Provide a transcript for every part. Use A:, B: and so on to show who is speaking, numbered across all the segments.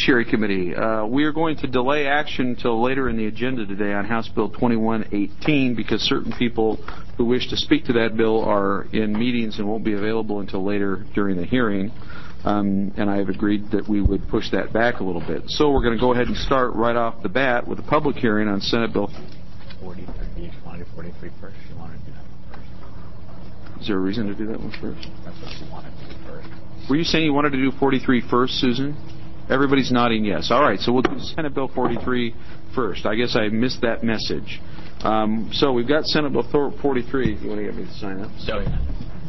A: Judiciary Committee. We are going to delay action until later in the agenda today on House Bill 2118 because certain people who wish to speak to that bill are in meetings and won't be available until later during the hearing. And I have agreed that we would push that back a little bit. So we're going to go ahead and start right off the bat with a public hearing on Senate Bill
B: 43. You want to do 43 first? You want to do that one first?
A: Is there a reason to do that one first?
B: That's what you wanted to do first.
A: Were you saying you wanted to do 43 first, Susan? Everybody's nodding yes. All right, so we'll do Senate Bill 43 first. I guess I missed that message. So we've got Senate Bill 43. If you want to get me to sign up.
B: So, yeah.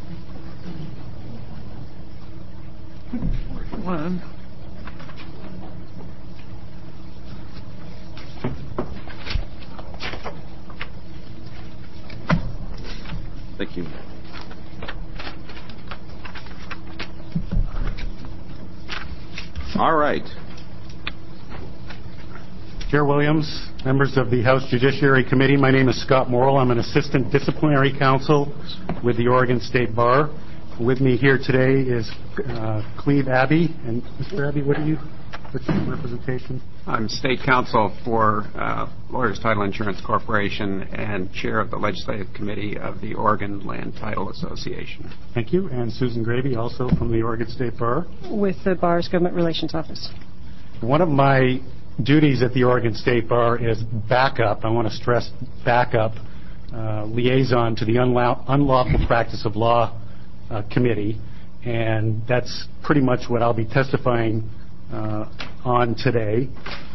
A: One. Thank you. All right.
C: Chair Williams, members of the House Judiciary Committee, my name is Scott Morrill. I'm an assistant disciplinary counsel with the Oregon State Bar. With me here today is Cleve Abbey. And Mr. Abbey, what's your representation?
D: I'm state counsel for Lawyers Title Insurance Corporation and chair of the legislative committee of the Oregon Land Title Association.
C: Thank you. And Susan Gravy, also from the Oregon State Bar.
E: With the Bar's Government Relations Office.
C: One of my duties at the Oregon State Bar is backup. I want to stress backup liaison to the Unlawful Practice of Law Committee. And that's pretty much what I'll be testifying on today.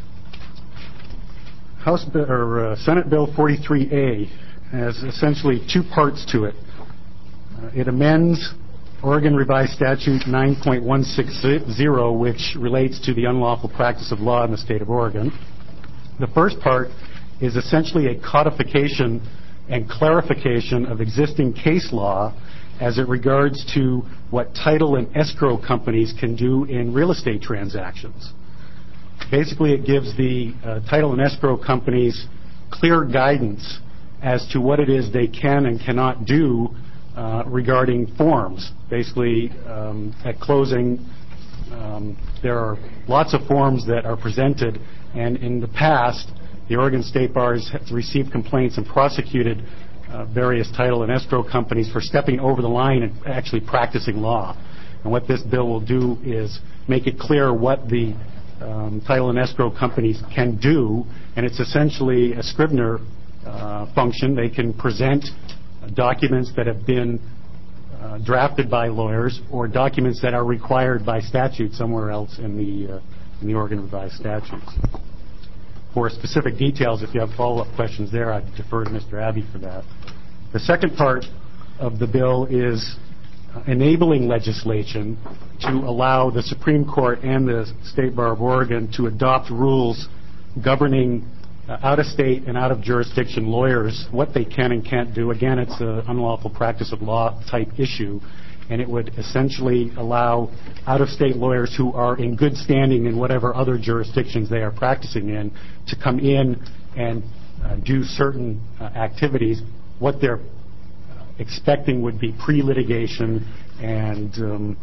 C: Senate Bill 43A has essentially two parts to it. It amends Oregon Revised Statute 9.160, which relates to the unlawful practice of law in the state of Oregon. The first part is essentially a codification and clarification of existing case law as it regards to what title and escrow companies can do in real estate transactions. Basically, it gives the title and escrow companies clear guidance as to what it is they can and cannot do regarding forms. Basically, at closing, there are lots of forms that are presented, and in the past, the Oregon State Bar has received complaints and prosecuted various title and escrow companies for stepping over the line and actually practicing law. And what this bill will do is make it clear what the title and escrow companies can do, and it's essentially a Scrivener function. They can present documents that have been drafted by lawyers or documents that are required by statute somewhere else in the Oregon Revised Statutes. For specific details, if you have follow-up questions there, I'd defer to Mr. Abbey for that. The second part of the bill is enabling legislation to allow the Supreme Court and the State Bar of Oregon to adopt rules governing out-of-state and out-of-jurisdiction lawyers, what they can and can't do. Again, it's an unlawful practice of law type issue, and it would essentially allow out-of-state lawyers who are in good standing in whatever other jurisdictions they are practicing in to come in and do certain activities. What they're expecting would be pre-litigation and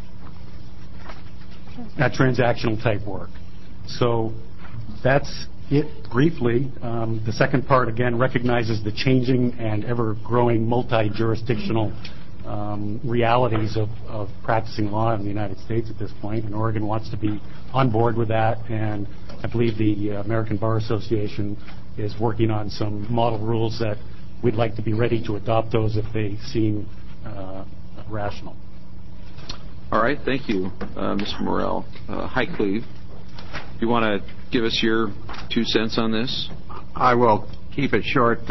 C: transactional type work. So that's it briefly. The second part, again, recognizes the changing and ever-growing multi-jurisdictional realities of practicing law in the United States at this point, and Oregon wants to be on board with that, and I believe the American Bar Association is working on some model rules that we'd like to be ready to adopt those if they seem rational.
A: All right, thank you, Mr. Morrell. Hi, Cleve. You want to give us your 2 cents on this?
D: I will keep it short,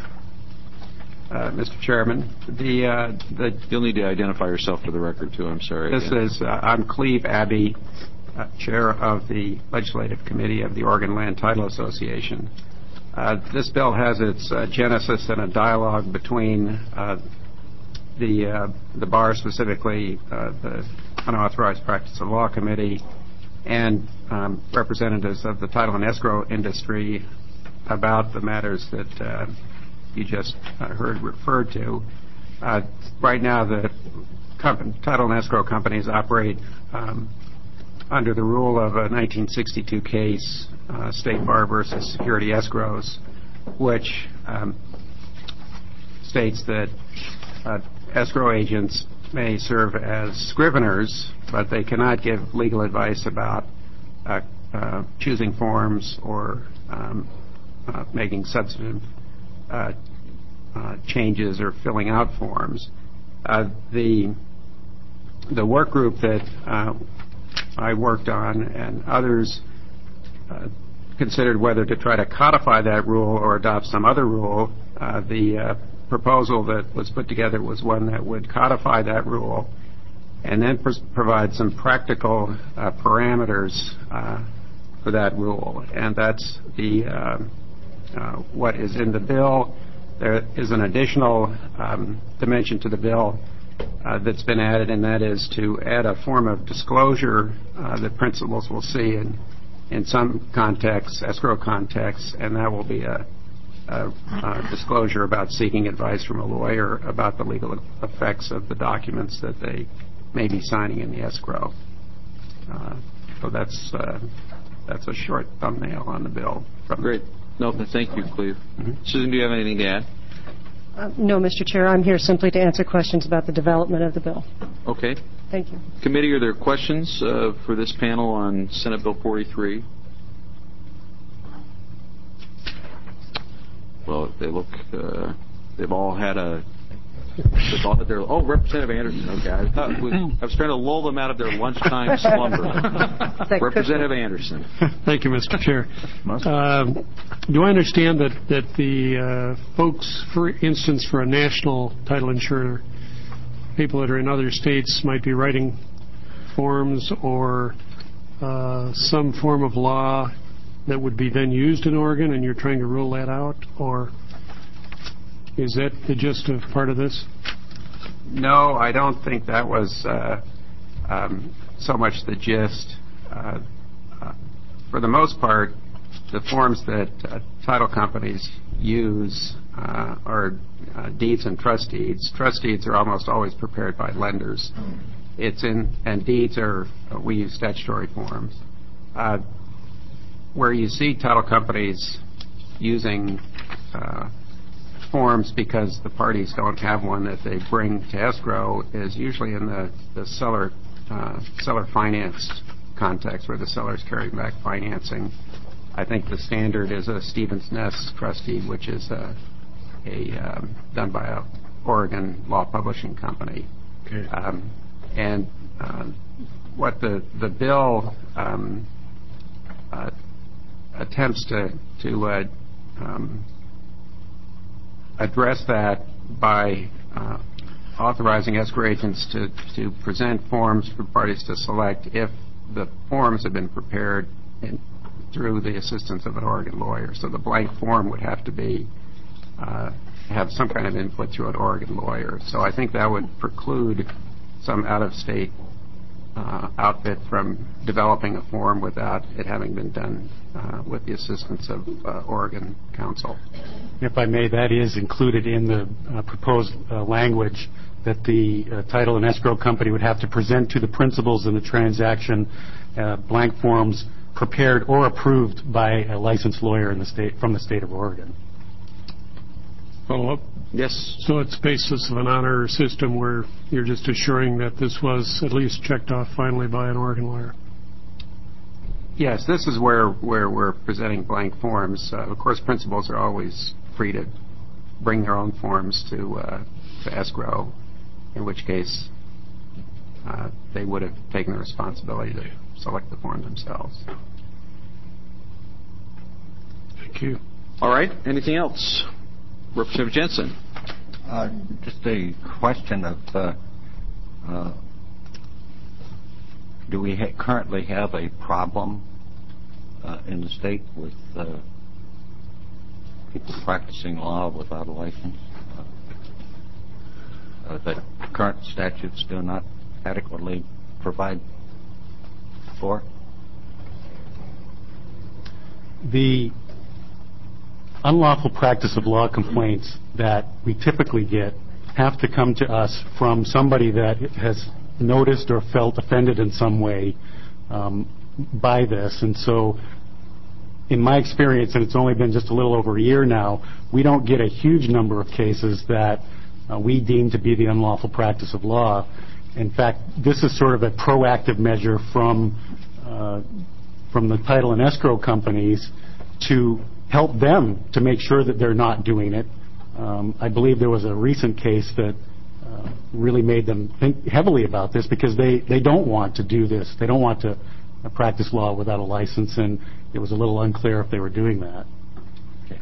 D: Mr. Chairman.
A: You'll need to identify yourself for the record, too. I'm sorry.
D: I'm Cleve Abbey, chair of the Legislative Committee of the Oregon Land Title Association. This bill has its genesis in a dialogue between the bar, specifically the Unauthorized Practice of Law Committee, and representatives of the title and escrow industry about the matters that you just heard referred to. Right now, the title and escrow companies operate under the rule of a 1962 case, State Bar versus Security Escrows, which states that escrow agents may serve as scriveners, but they cannot give legal advice about choosing forms or making substantive changes or filling out forms. The work group that I worked on and others considered whether to try to codify that rule or adopt some other rule. The proposal that was put together was one that would codify that rule and then provide some practical parameters for that rule. And that's what is in the bill. There is an additional dimension to the bill that's been added, and that is to add a form of disclosure that principals will see in some contexts, escrow contexts, and that will be a disclosure about seeking advice from a lawyer about the legal effects of the documents that they may be signing in the escrow. So that's a short thumbnail on the bill.
A: Great. No, thank you, Cleve. Susan, do you have anything to add?
E: No, Mr. Chair. I'm here simply to answer questions about the development of the bill.
A: Okay.
E: Thank you.
A: Committee, are there questions for this panel on Senate Bill 43? Well, they look, they've all had their, Representative Anderson, okay. I was trying to lull them out of their lunchtime slumber. Representative Anderson.
F: Thank you, Mr. Chair. Do I understand that the folks, for instance, for a national title insurer, people that are in other states might be writing forms or some form of law that would be then used in Oregon, and you're trying to rule that out? Or is that the gist of part of this?
D: No, I don't think that was so much the gist. For the most part, the forms that title companies use are deeds and trust deeds. Trust deeds are almost always prepared by lenders. And deeds are, we use statutory forms. Where you see title companies using forms because the parties don't have one that they bring to escrow is usually in the seller finance context, where the seller's carrying back financing. I think the standard is a Stevens Ness trust deed, which is done by a Oregon law publishing company.
F: Okay.
D: And what the bill attempts to address that by authorizing escrow agents to present forms for parties to select if the forms have been prepared through the assistance of an Oregon lawyer. So the blank form would have to be have some kind of input through an Oregon lawyer. So I think that would preclude some out-of-state outfit from developing a form without it having been done with the assistance of Oregon counsel.
C: If I may, that is included in the proposed language that the title and escrow company would have to present to the principals in the transaction blank forms prepared or approved by a licensed lawyer in the state from the state of Oregon.
F: Follow up?
A: Yes.
F: So it's basis of an honor system where you're just assuring that this was at least checked off finally by an Oregon lawyer?
D: Yes, this is where we're presenting blank forms. Of course, principals are always free to bring their own forms to escrow, in which case they would have taken the responsibility to select the form themselves.
F: Thank you.
A: All right. Anything else? Representative Jensen.
B: Just a question of, do we currently have a problem in the state with people practicing law without a license that current statutes do not adequately provide for?
C: The unlawful practice of law complaints that we typically get have to come to us from somebody that has noticed or felt offended in some way by this. And so in my experience, and it's only been just a little over a year now, we don't get a huge number of cases that we deem to be the unlawful practice of law. In fact, this is sort of a proactive measure from the title and escrow companies to help them to make sure that they're not doing it. I believe there was a recent case that really made them think heavily about this because they don't want to do this. They don't want to practice law without a license, and it was a little unclear if they were doing that.
A: Okay.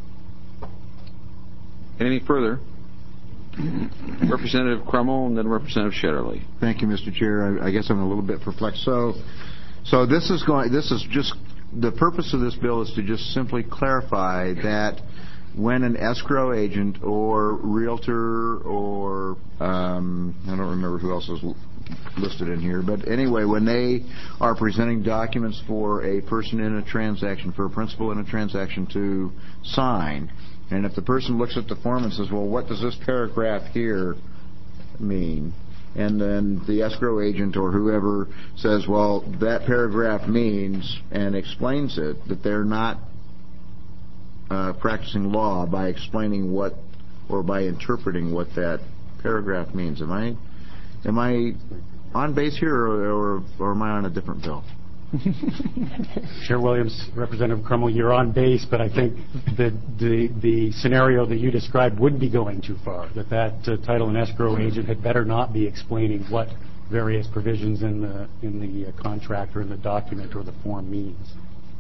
A: Anything further? Representative Crummell and then Representative Shetterly.
G: Thank you, Mr. Chair. I guess I'm a little bit perplexed. So this is just the purpose of this bill is to just simply clarify that when an escrow agent or realtor or I don't remember who else is listed in here, but anyway, when they are presenting documents for a person in a transaction, for a principal in a transaction to sign, and if the person looks at the form and says, well, what does this paragraph here mean? And then the escrow agent or whoever says, well, that paragraph means, and explains it, that they're not practicing law by explaining what or by interpreting what that paragraph means. Am I on base here or am I on a different bill?
C: Chair Williams, Representative Crummell, you're on base, but I think that the scenario that you described would be going too far, that title and escrow agent had better not be explaining what various provisions in the contract or in the document or the form means.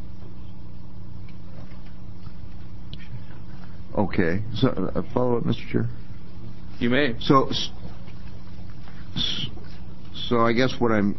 G: Okay. So a follow-up, Mr. Chair?
A: You may.
G: So I guess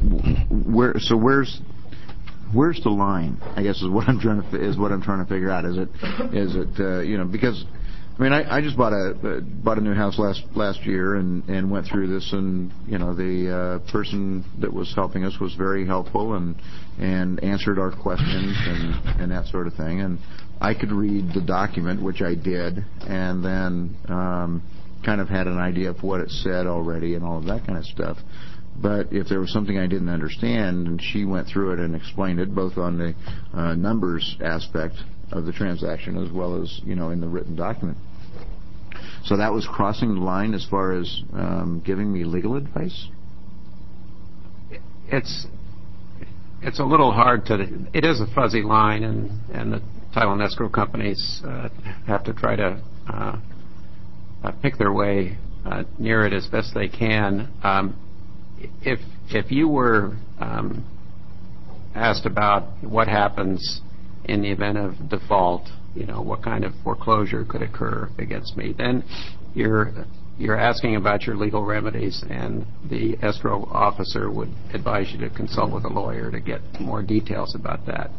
G: where's the line? I guess is what I'm trying to figure out. Is it because I mean I just bought a new house last year and went through this, and the person that was helping us was very helpful and answered our questions and that sort of thing, and I could read the document, which I did, and then kind of had an idea of what it said already and all of that kind of stuff. But if there was something I didn't understand, and she went through it and explained it, both on the numbers aspect of the transaction as well as in the written document. So that was crossing the line as far as giving me legal advice?
D: It's a little hard it is a fuzzy line, and the title and escrow companies have to try to pick their way near it as best they can. If you were asked about what happens in the event of default, what kind of foreclosure could occur against me, then you're asking about your legal remedies, and the escrow officer would advise you to consult with a lawyer to get more details about that.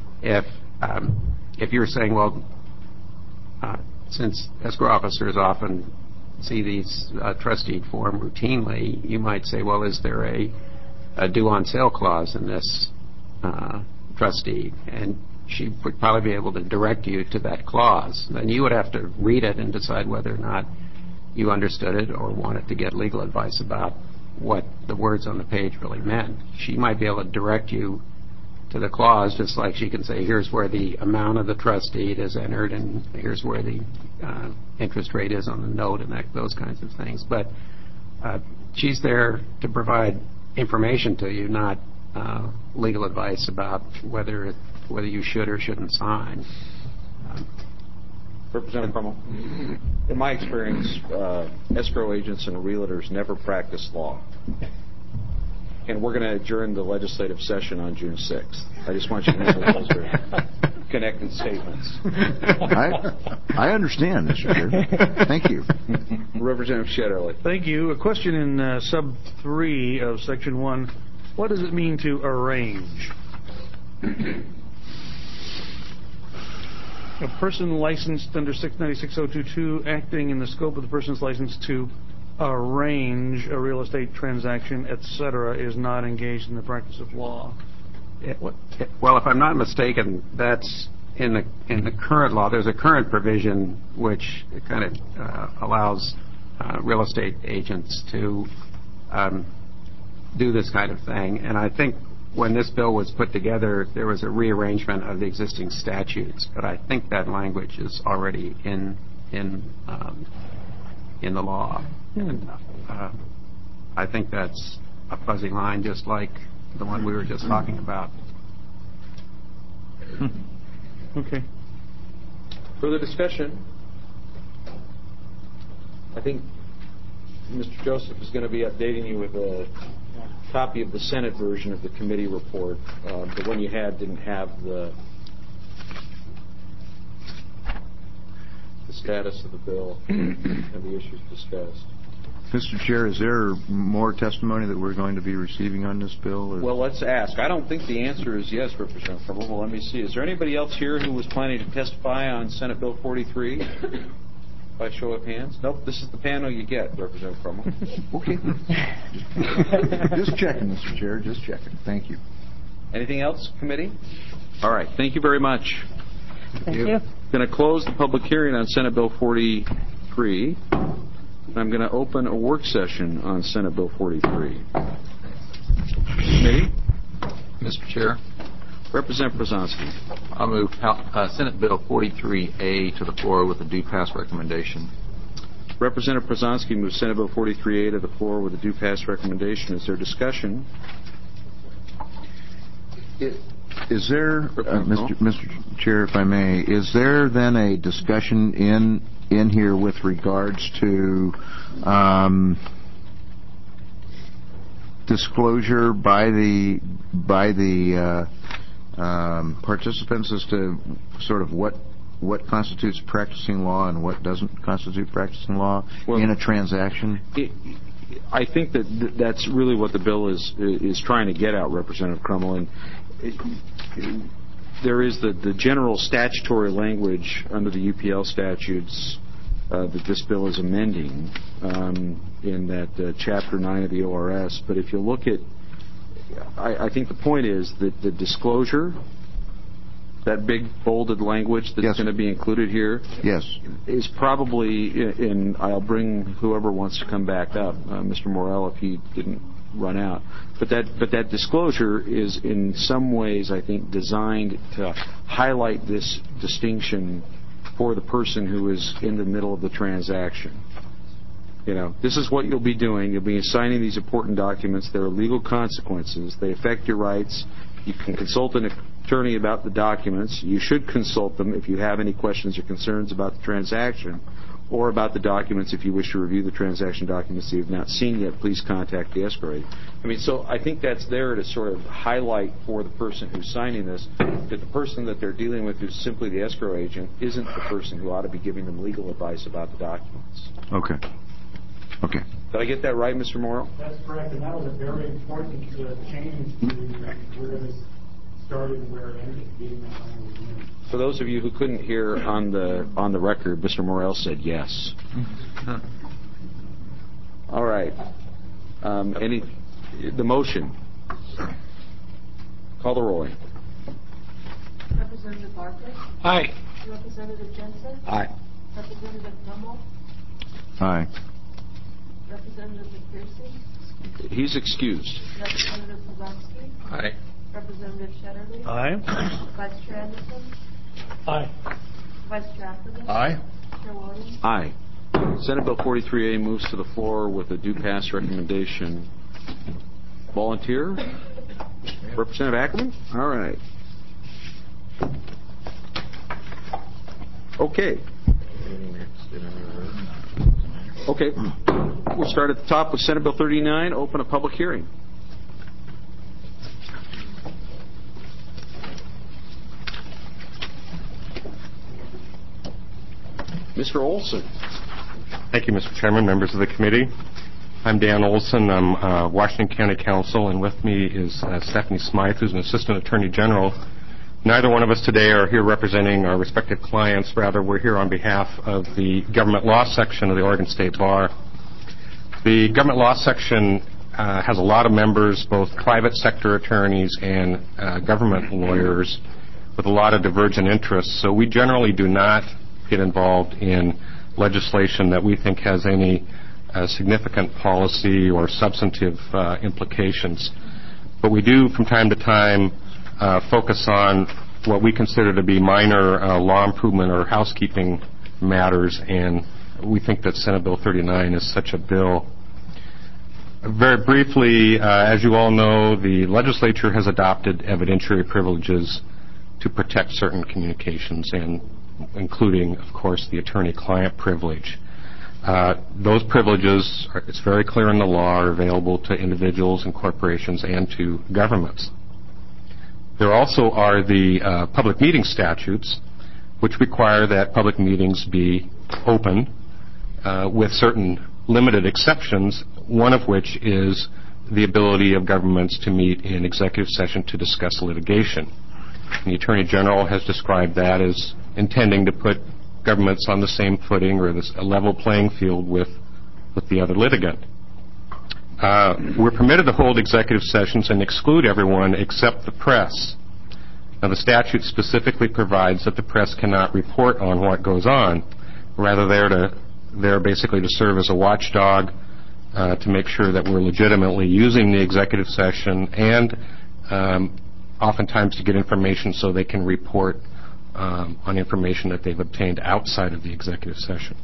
D: If you're saying, well, since escrow officers often see these trust deed form routinely, you might say, well, is there a due on sale clause in this trust deed? And she would probably be able to direct you to that clause. Then you would have to read it and decide whether or not you understood it or wanted to get legal advice about what the words on the page really meant. She might be able to direct you to the clause, just like she can say, here's where the amount of the trust deed is entered, and here's where the interest rate is on the note, and those kinds of things. But she's there to provide information to you, not legal advice about whether you should or shouldn't sign.
A: Representative Crummell, in my experience, escrow agents and realtors never practice law. And we're going to adjourn the legislative session on June 6th. I just want you to know those are connected statements.
G: I understand, Mr. Chair. Thank you.
A: Representative Shetterly.
H: Thank you. A question in sub 3 of section 1. What does it mean to arrange? A person licensed under 696.022 acting in the scope of the person's license to arrange a real estate transaction, etc., is not engaged in the practice of law.
D: Well, if I'm not mistaken, that's in the current law. There's a current provision which kind of allows real estate agents to do this kind of thing, and I think when this bill was put together, there was a rearrangement of the existing statutes, but I think that language is already in the law. And, I think that's a fuzzy line, just like the one we were just talking about.
H: Okay.
A: Further discussion? I think Mr. Joseph is going to be updating you with a copy of the Senate version of the committee report. The one you had didn't have the status of the bill and the issues discussed.
G: Mr. Chair, is there more testimony that we're going to be receiving on this bill? Or?
A: Well, let's ask. I don't think the answer is yes, Representative Crummell. Well, let me see. Is there anybody else here who was planning to testify on Senate Bill 43? By show of hands? Nope. This is the panel you get, Representative Crummell.
G: Okay. Just checking, Mr. Chair. Just checking. Thank you.
A: Anything else, committee? All right. Thank you very much.
E: Thank you.
A: Going to close the public hearing on Senate Bill 43. I'm going to open a work session on Senate Bill 43. Committee?
I: Mr. Chair,
A: Representative Przanski.
I: I'll move Senate Bill 43A to the floor with a due pass recommendation.
A: Representative Przanski moves Senate Bill 43A to the floor with a due pass recommendation. Is there discussion?
G: Is there, Mr. Chair, if I may, is there then a discussion in here with regards to disclosure by the participants as to sort of what constitutes practicing law and what doesn't constitute practicing law in a transaction?
A: I think that's really what the bill is trying to get at, Representative Crummell. And there is the general statutory language under the UPL statutes that this bill is amending in that Chapter 9 of the ORS. But if you look at, I think the point is that the disclosure, that big bolded language that's going to be included here, is probably, and I'll bring whoever wants to come back up, Mr. Morrell, if he didn't run out. But that disclosure is in some ways, I think, designed to highlight this distinction for the person who is in the middle of the transaction. You know, this is what you'll be doing. You'll be signing these important documents. There are legal consequences. They affect your rights. You can consult an attorney about the documents. You should consult them if you have any questions or concerns about the transaction or about the documents. If you wish to review the transaction documents that you have not seen yet, please contact the escrow agent. I mean, so I think that's there to sort of highlight for the person who's signing this that the person that they're dealing with who's simply the escrow agent isn't the person who ought to be giving them legal advice about the documents.
G: Okay. Did
A: I get that right, Mr. Morrell?
C: That's correct, and that was a very important change to where this started and where it ended.
A: For those of you who couldn't hear on the record, Mr. Morrell said yes. All right. The motion. Call the roll.
J: Representative Bartlett?
F: Aye.
J: Representative Jensen?
A: Aye.
J: Representative Crummell?
G: Aye.
J: Representative McPherson?
A: He's excused.
J: Representative Przanski?
I: Aye.
J: Representative Shetterly?
H: Aye.
J: Vice Chair Anderson?
F: Aye.
J: Vice Chair Atherton?
I: Aye.
J: Chair Williams?
A: Aye. Senate Bill 43A moves to the floor with a due pass recommendation. Volunteer? Representative Ackerman? All right. Okay. We'll start at the top with Senate Bill 39. Open a public hearing. Mr. Olson.
K: Thank you, Mr. Chairman, members of the committee. I'm Dan Olson. I'm Washington County Counsel, and with me is Stephanie Smythe, who's an Assistant Attorney General. Neither one of us today are here representing our respective clients. Rather, we're here on behalf of the Government Law Section of the Oregon State Bar. The Government Law Section has a lot of members, both private sector attorneys and government lawyers, with a lot of divergent interests. So we generally do not get involved in legislation that we think has any significant policy or substantive implications. But we do, from time to time, focus on what we consider to be minor law improvement or housekeeping matters, and we think that Senate Bill 39 is such a bill. Very briefly, as you all know, the legislature has adopted evidentiary privileges to protect certain communications, and including, of course, the attorney-client privilege. Those privileges, it's very clear in the law, are available to individuals and corporations and to governments. There also are the public meeting statutes, which require that public meetings be open with certain limited exceptions, one of which is the ability of governments to meet in executive session to discuss litigation. The Attorney General has described that as intending to put governments on the same footing or a level playing field with the other litigant. We're permitted to hold executive sessions and exclude everyone except the press. Now, the statute specifically provides that the press cannot report on what goes on. Rather, they're basically to serve as a watchdog to make sure that we're legitimately using the executive session and oftentimes to get information so they can report on information that they've obtained outside of the executive session.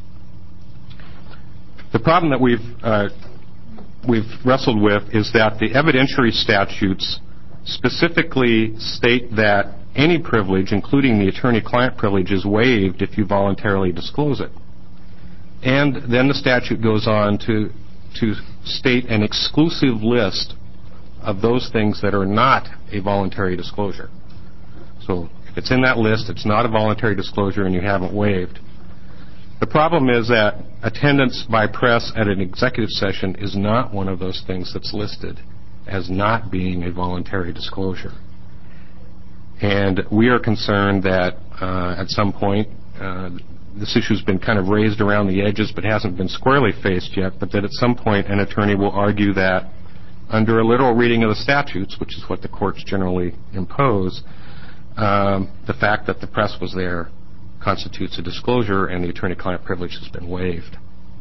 K: The problem that we've wrestled with is that the evidentiary statutes specifically state that any privilege, including the attorney-client privilege, is waived if you voluntarily disclose it. And then the statute goes on to state an exclusive list of those things that are not a voluntary disclosure. So if it's in that list, it's not a voluntary disclosure and you haven't waived. The problem is that attendance by press at an executive session is not one of those things that's listed as not being a voluntary disclosure. And we are concerned that at some point this issue's been kind of raised around the edges but hasn't been squarely faced yet, but that at some point an attorney will argue that under a literal reading of the statutes, which is what the courts generally impose, the fact that the press was there constitutes a disclosure and the attorney-client privilege has been waived.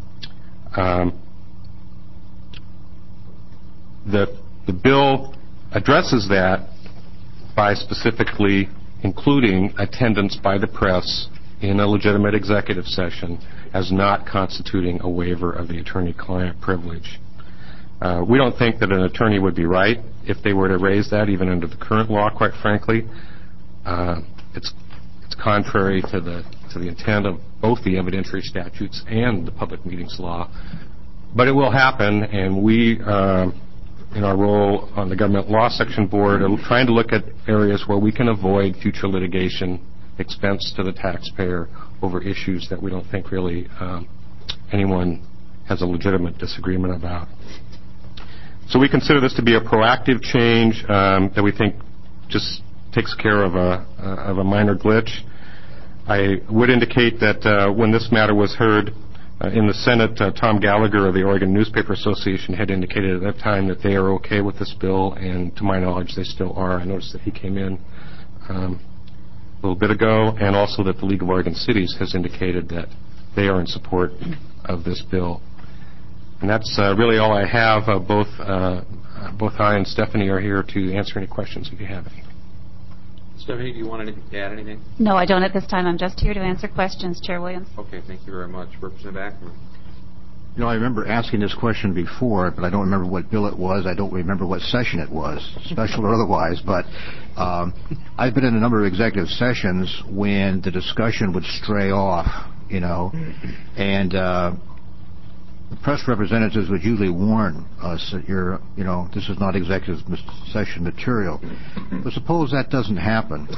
K: The bill addresses that by specifically including attendance by the press in a legitimate executive session as not constituting a waiver of the attorney-client privilege. We don't think that an attorney would be right if they were to raise that, even under the current law, quite frankly. It's contrary to the intent of both the evidentiary statutes and the public meetings law. But it will happen, and we, in our role on the Government Law Section Board, are trying to look at areas where we can avoid future litigation expense to the taxpayer over issues that we don't think really anyone has a legitimate disagreement about. So we consider this to be a proactive change that we think just takes care of a minor glitch. I would indicate that when this matter was heard in the Senate, Tom Gallagher of the Oregon Newspaper Association had indicated at that time that they are okay with this bill, and to my knowledge they still are. I noticed that he came in a little bit ago, and also that the League of Oregon Cities has indicated that they are in support of this bill. And that's really all I have. Both I and Stephanie are here to answer any questions if you have any.
I: Stephanie, do you want to add anything?
L: No, I don't at this time. I'm just here to answer questions, Chair Williams.
I: Okay, thank you very much. Representative Ackerman.
G: You know, I remember asking this question before, but I don't remember what bill it was. I don't remember what session it was, special or otherwise. But I've been in a number of executive sessions when the discussion would stray off, you know, and the press representatives would usually warn us that this is not executive session material. But suppose that doesn't happen.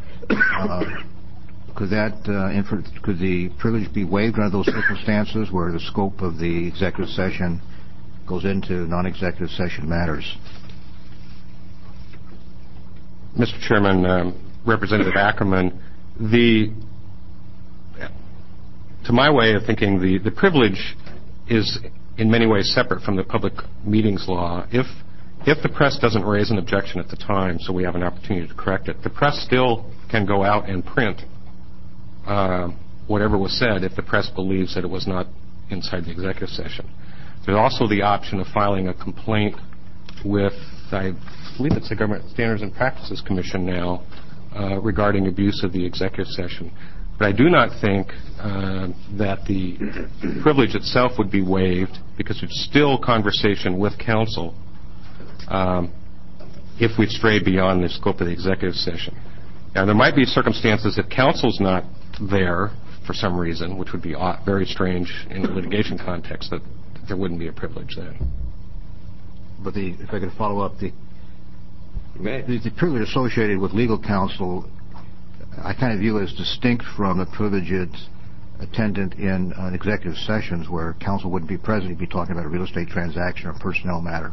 G: Could the privilege be waived under those circumstances where the scope of the executive session goes into non-executive session matters?
K: Mr. Chairman, Representative Ackerman, to my way of thinking, the privilege is in many ways separate from the public meetings law. If the press doesn't raise an objection at the time, so we have an opportunity to correct it, the press still can go out and print whatever was said if the press believes that it was not inside the executive session. There's also the option of filing a complaint with I believe it's the Government Standards and Practices Commission now, regarding abuse of the executive session. But I do not think that the privilege itself would be waived, because it's still conversation with counsel if we've strayed beyond the scope of the executive session. Now, there might be circumstances if counsel's not there for some reason, which would be very strange in a litigation context, that there wouldn't be a privilege then.
G: But if I could follow up, the privilege associated with legal counsel, I kind of view as distinct from the privileges attendant in executive sessions where counsel wouldn't be present. He'd be talking about a real estate transaction or personnel matter.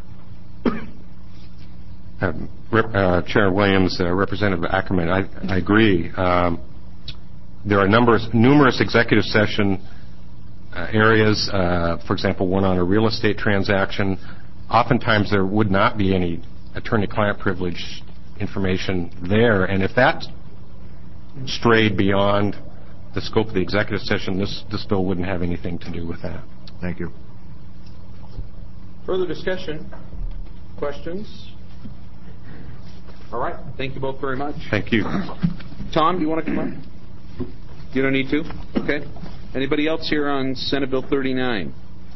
K: Chair Williams, Representative Ackerman, I agree. There are numerous executive session areas, for example, one on a real estate transaction. Oftentimes there would not be any attorney-client privilege information there, and if that strayed beyond the scope of the executive session, this bill wouldn't have anything to do with that.
G: Thank you.
A: Further discussion? Questions? All right. Thank you both very much.
K: Thank you.
A: Tom, do you want to come up? You don't need to? Okay. Anybody else here on Senate Bill 39?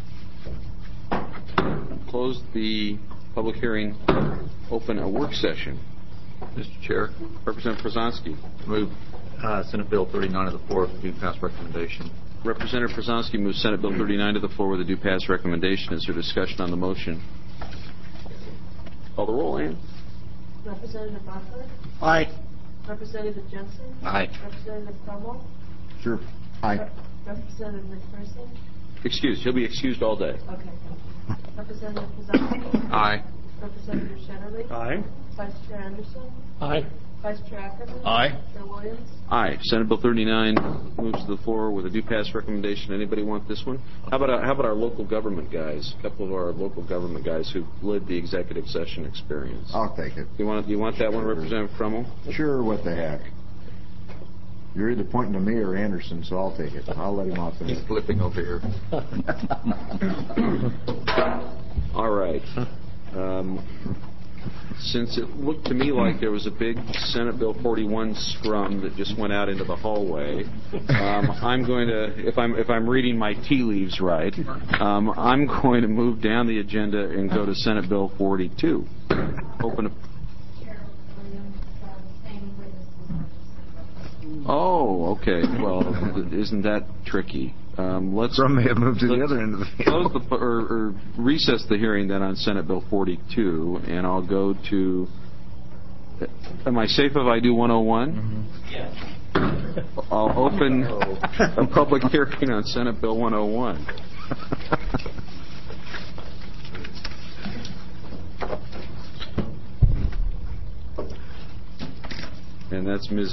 A: Close the public hearing. Open a work session.
I: Mr. Chair.
A: Representative Przanski.
I: Move Senate Bill 39 to the floor with a due pass recommendation.
A: Representative Przanski moves Senate Bill 39 to the floor with a due pass recommendation. Is there discussion on the motion? Call the roll, Ann.
J: Representative Bartlett?
C: Aye.
J: Representative Jensen?
I: Aye.
J: Representative Crummell?
G: Sure. Aye.
J: Representative McPherson?
A: Excused. He'll be excused all day.
J: Okay, thank you. Representative Przanski?
I: Aye.
J: Representative Shetterly?
C: Aye.
J: Vice Chair Anderson?
F: Aye.
J: Vice Chair Ackerman?
I: Aye.
J: Chair Williams?
A: Aye. Senate Bill 39 moves to the floor with a due pass recommendation. Anybody want this one? How about our local government guys? A couple of our local government guys who led the executive session experience.
G: I'll take it.
A: You want that one, Representative Crummell?
G: Sure, what the heck. You're either pointing to me or Anderson, so I'll take it. I'll let him off there.
I: He's flipping over here.
A: All right. Since it looked to me like there was a big Senate Bill 41 scrum that just went out into the hallway, I'm going to, if I'm reading my tea leaves right, I'm going to move down the agenda and go to Senate Bill 42. Open a... Oh, okay. Well, isn't that tricky?
G: Some may have moved to the other end of the field.
A: Close or recess the hearing then on Senate Bill 42, and I'll go to. Am I safe if I do 101? Mm-hmm. Yes. I'll open a public hearing on Senate Bill 101. And that's Ms.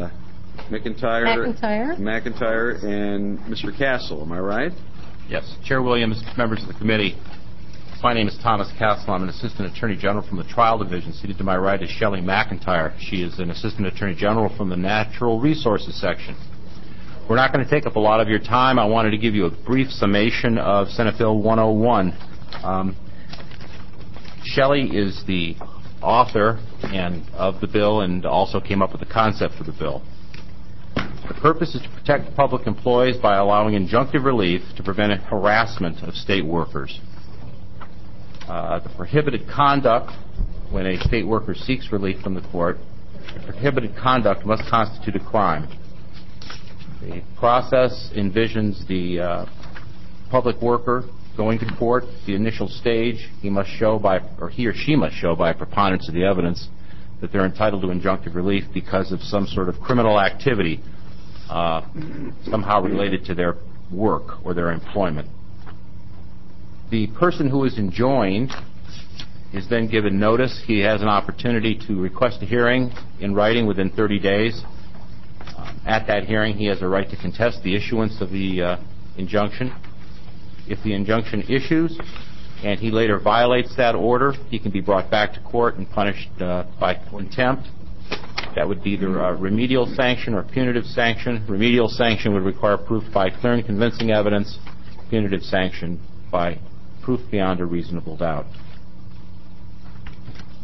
A: McIntyre and Mr. Castle. Am I right?
M: Yes. Chair Williams, members of the committee, my name is Thomas Castle. I'm an Assistant Attorney General from the Trial Division. Seated to my right is Shelley McIntyre. She is an Assistant Attorney General from the Natural Resources Section. We're not going to take up a lot of your time. I wanted to give you a brief summation of Senate Bill 101. Shelley is the author of the bill and also came up with the concept for the bill. The purpose is to protect public employees by allowing injunctive relief to prevent harassment of state workers. The prohibited conduct, when a state worker seeks relief from the court, the prohibited conduct must constitute a crime. The process envisions the public worker going to court. The initial stage, he or she must show by a preponderance of the evidence that they're entitled to injunctive relief because of some sort of criminal activity somehow related to their work or their employment. The person who is enjoined is then given notice. He has an opportunity to request a hearing in writing within 30 days. At that hearing, he has a right to contest the issuance of the injunction. If the injunction issues and he later violates that order, he can be brought back to court and punished by contempt. That would be either a remedial sanction or punitive sanction. Remedial sanction would require proof by clear and convincing evidence. Punitive sanction by proof beyond a reasonable doubt.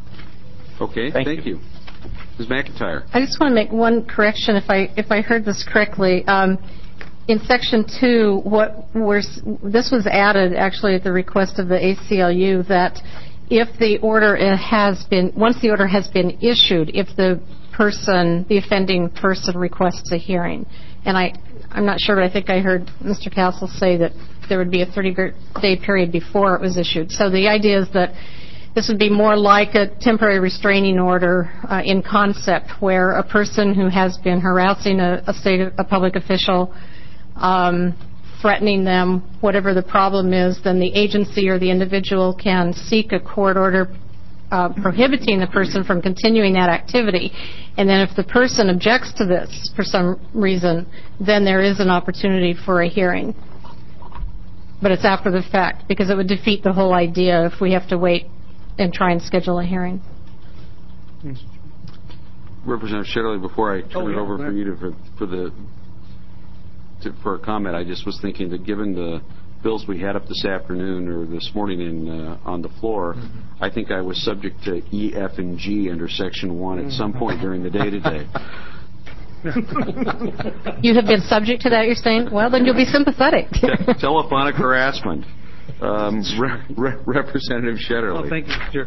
A: Okay, thank you. Ms. McIntyre.
N: I just want to make one correction if I heard this correctly. In Section 2, this was added actually at the request of the ACLU that if the order once the order has been issued, if the offending person requests a hearing. And I'm not sure, but I think I heard Mr. Castle say that there would be a 30-day period before it was issued. So the idea is that this would be more like a temporary restraining order in concept, where a person who has been harassing a public official, threatening them, whatever the problem is, then the agency or the individual can seek a court order prohibiting the person from continuing that activity. And then if the person objects to this for some reason, then there is an opportunity for a hearing. But it's after the fact, because it would defeat the whole idea if we have to wait and try and schedule a hearing.
A: Representative Shetterly, before I turn it over for you for a comment, I just was thinking that given the bills we had up this afternoon or this morning on the floor, I think I was subject to E, F, and G under Section 1 at some point during the day today.
N: You have been subject to that, you're saying? Well, then you'll be sympathetic.
A: Telephonic harassment. Representative Shetterly.
H: Well, thank you, Chair.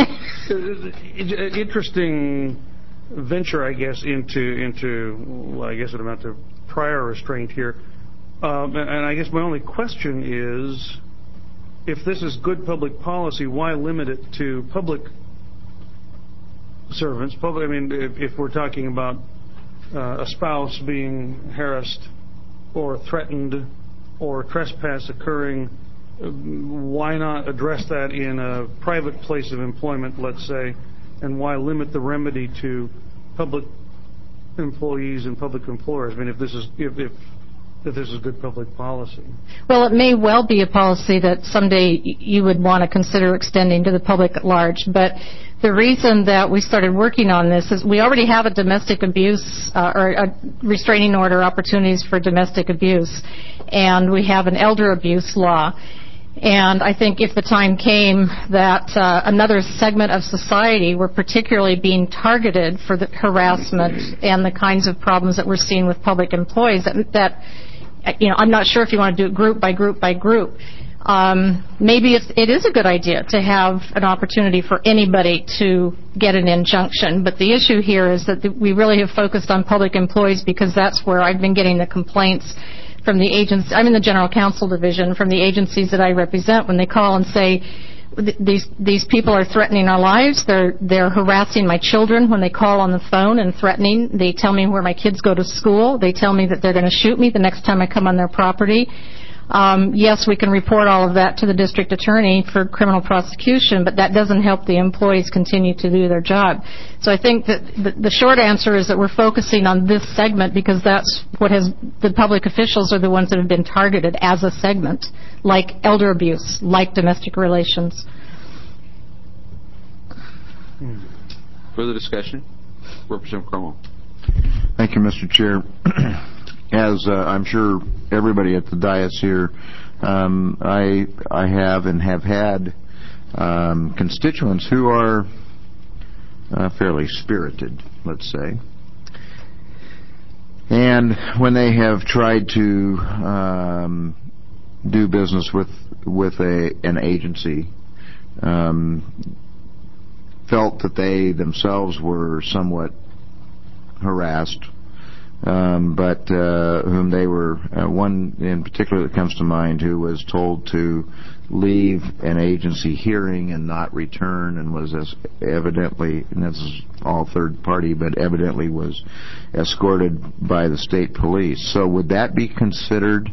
H: Interesting venture, I guess, into well, I guess it amounts to prior restraint here. And I guess my only question is, if this is good public policy, why limit it to public servants? I mean, if we're talking about a spouse being harassed or threatened or trespass occurring, why not address that in a private place of employment, let's say, and why limit the remedy to public employees and public employers? I mean, if this is good public policy.
N: Well, it may well be a policy that someday you would want to consider extending to the public at large, but the reason that we started working on this is we already have a domestic abuse or a restraining order, opportunities for domestic abuse, and we have an elder abuse law. And I think if the time came that another segment of society were particularly being targeted for the harassment and the kinds of problems that we're seeing with public employees, that I'm not sure if you want to do it group by group by group. Maybe it is a good idea to have an opportunity for anybody to get an injunction. But the issue here is that we really have focused on public employees because that's where I've been getting the complaints from the agencies. I'm in the General Counsel Division, from the agencies that I represent, when they call and say, these people are threatening our lives. They're harassing my children when they call on the phone and threatening. They tell me where my kids go to school. They tell me that they're going to shoot me the next time I come on their property. Yes, we can report all of that to the district attorney for criminal prosecution, but that doesn't help the employees continue to do their job. So I think that the short answer is that we're focusing on this segment because that's what the public officials are the ones that have been targeted as a segment, like elder abuse, like domestic relations.
A: Further discussion? Representative Cromwell.
G: Thank you, Mr. Chair. As I'm sure everybody at the dais here, I have and have had constituents who are fairly spirited, let's say. And when they have tried to do business with an agency, felt that they themselves were somewhat harassed, but whom they were, one in particular that comes to mind, who was told to leave an agency hearing and not return, and was evidently, and this is all third party, but evidently was escorted by the state police. So would that be considered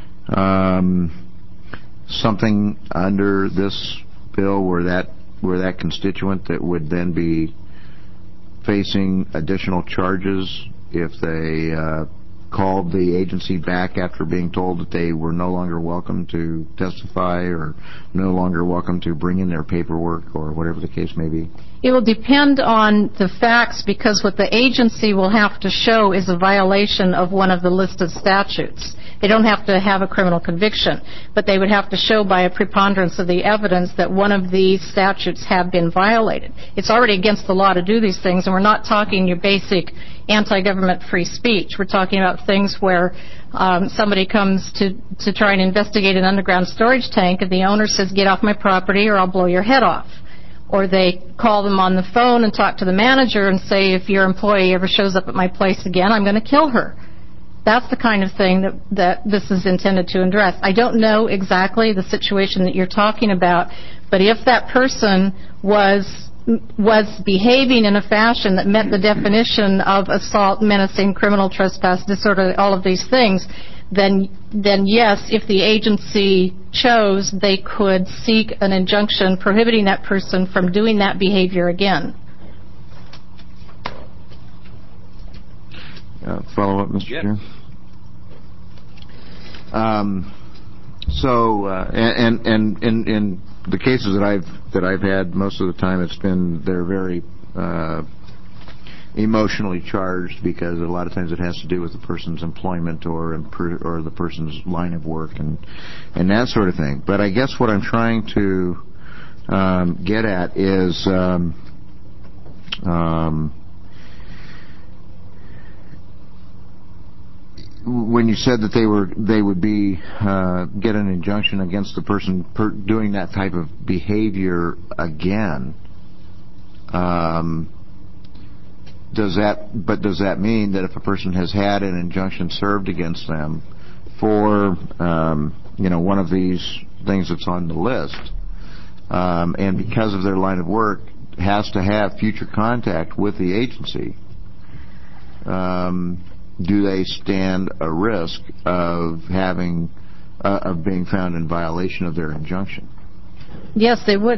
G: something under this bill where that constituent that would then be facing additional charges if they called the agency back after being told that they were no longer welcome to testify or no longer welcome to bring in their paperwork or whatever the case may be?
N: It will depend on the facts, because what the agency will have to show is a violation of one of the listed statutes. They don't have to have a criminal conviction, but they would have to show by a preponderance of the evidence that one of these statutes have been violated. It's already against the law to do these things, and we're not talking your basic anti-government free speech. We're talking about things where somebody comes to try and investigate an underground storage tank, and the owner says, get off my property or I'll blow your head off. Or they call them on the phone and talk to the manager and say, if your employee ever shows up at my place again, I'm going to kill her. That's the kind of thing that this is intended to address. I don't know exactly the situation that you're talking about, but if that person was behaving in a fashion that met the definition of assault, menacing, criminal trespass, disorder, all of these things, then yes, if the agency chose, they could seek an injunction prohibiting that person from doing that behavior again.
G: Follow up, Mr. Chair. And in the cases that I've had, most of the time they're very emotionally charged, because a lot of times it has to do with the person's employment or the person's line of work and that sort of thing. But I guess what I'm trying to get at is when you said that they would get an injunction against the person doing that type of behavior again. Does that mean that if a person has had an injunction served against them for one of these things that's on the list, and because of their line of work has to have future contact with the agency, do they stand a risk of being found in violation of their injunction?
N: Yes, they would.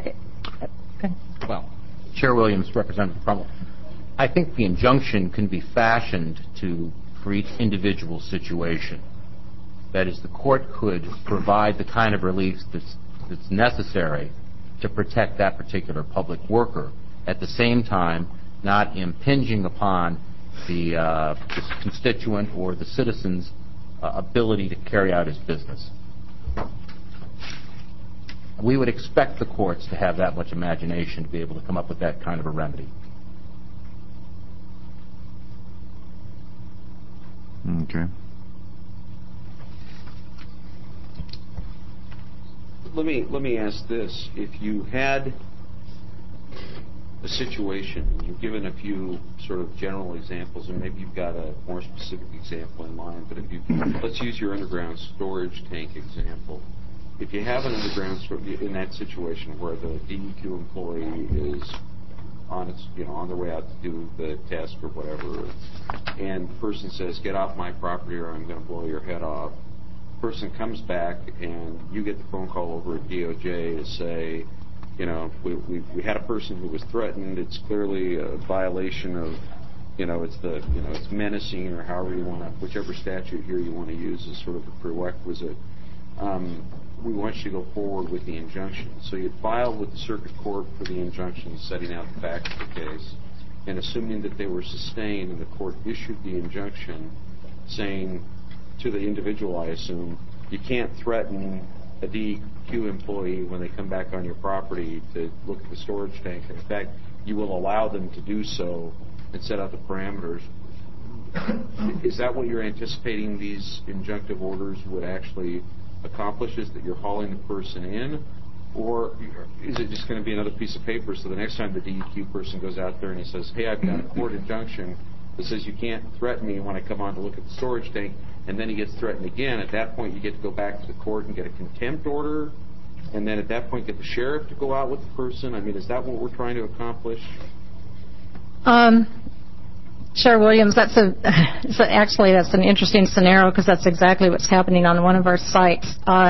M: Well, Chair Williams, Representative Crummell, I think the injunction can be fashioned for each individual situation. That is, the court could provide the kind of relief that's necessary to protect that particular public worker, at the same time not impinging upon the constituent or the citizen's ability to carry out his business. We would expect the courts to have that much imagination to be able to come up with that kind of a remedy.
G: Okay.
A: Let me ask this. If you had a situation, you've given a few sort of general examples, and maybe you've got a more specific example in mind, but let's use your underground storage tank example. If you have an underground storage, in that situation where the DEQ employee is on their way out to do the test or whatever, and the person says, get off my property or I'm going to blow your head off. The person comes back and you get the phone call over at DOJ to say, we had a person who was threatened. It's clearly a violation of, it's menacing, or however you want to, whichever statute here you want to use as sort of a prerequisite. We want you to go forward with the injunction. So you file with the circuit court for the injunction, setting out the facts of the case, and assuming that they were sustained, and the court issued the injunction saying to the individual, I assume, you can't threaten a DEQ employee when they come back on your property to look at the storage tank. In fact, you will allow them to do so and set out the parameters. Is that what you're anticipating these injunctive orders would actually accomplish, is that you're hauling the person in? Or is it just going to be another piece of paper, so the next time the DEQ person goes out there and he says, hey, I've got a court injunction that says you can't threaten me when I come on to look at the storage tank, and then he gets threatened again, at that point you get to go back to the court and get a contempt order, and then at that point get the sheriff to go out with the person? I mean, is that what we're trying to accomplish?
N: Chair Williams, that's an interesting scenario, because that's exactly what's happening on one of our sites.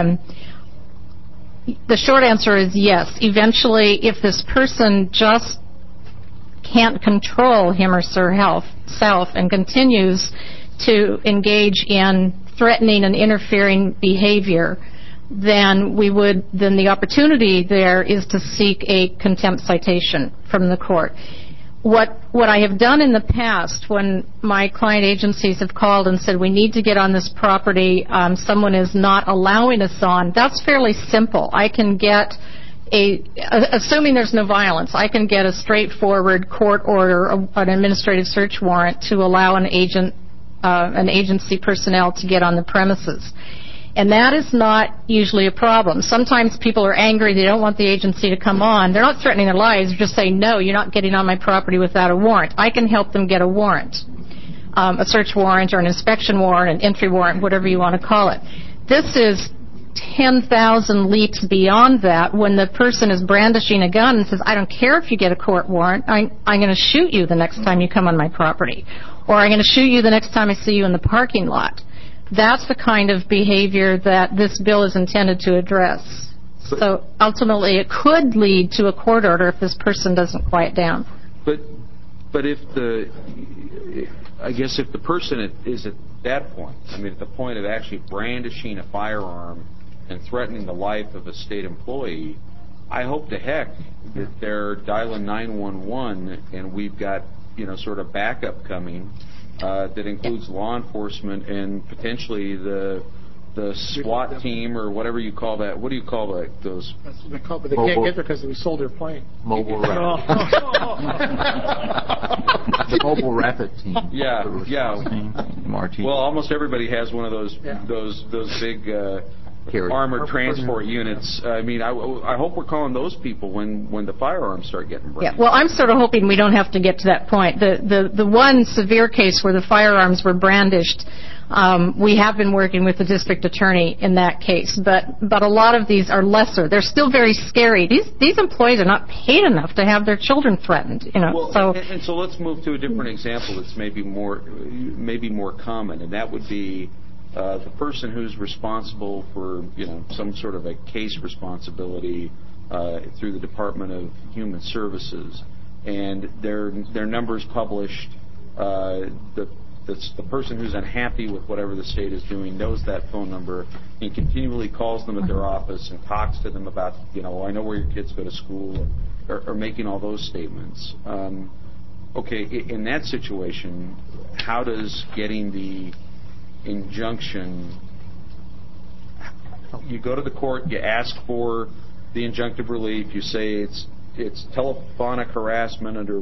N: The short answer is yes. Eventually, if this person just can't control him or herself and continues to engage in threatening and interfering behavior, then the opportunity there is to seek a contempt citation from the court. What I have done in the past when my client agencies have called and said we need to get on this property, someone is not allowing us on, that's fairly simple. I can get assuming there's no violence, I can get a straightforward court order, an administrative search warrant to allow an agency personnel to get on the premises. And that is not usually a problem. Sometimes people are angry, they don't want the agency to come on. They're not threatening their lives, they're just saying, no, you're not getting on my property without a warrant. I can help them get a warrant, a search warrant or an inspection warrant, an entry warrant, whatever you want to call it. This is 10,000 leaps beyond that when the person is brandishing a gun and says, I don't care if you get a court warrant, I'm going to shoot you the next time you come on my property, or I'm going to shoot you the next time I see you in the parking lot. That's the kind of behavior that this bill is intended to address. So ultimately it could lead to a court order if this person doesn't quiet down.
A: But if if the person is at that point, I mean at the point of actually brandishing a firearm and threatening the life of a state employee, I hope to heck that they're dialing 911 and we've got, sort of backup coming that includes law enforcement and potentially the SWAT team or whatever you call that. What do you call those?
O: They can't get there because we sold their plane.
I: Mobile rapid. The mobile rapid team.
A: Yeah.
I: Martin.
A: Well, almost everybody has one of those big armored transport units. I mean, I hope we're calling those people when the firearms start getting burned.
N: Yeah. Well, I'm sort of hoping we don't have to get to that point. The one severe case where the firearms were brandished, we have been working with the district attorney in that case, but a lot of these are lesser. They're still very scary. These employees are not paid enough to have their children threatened.
A: Well, so let's move to a different example that's maybe more common, and that would be the person who's responsible for some sort of a case responsibility through the Department of Human Services, and their numbers published. The person who's unhappy with whatever the state is doing knows that phone number and continually calls them at their office and talks to them about, I know where your kids go to school, or making all those statements. Okay, in that situation, how does getting the injunction, you go to the court, you ask for the injunctive relief, you say it's telephonic harassment under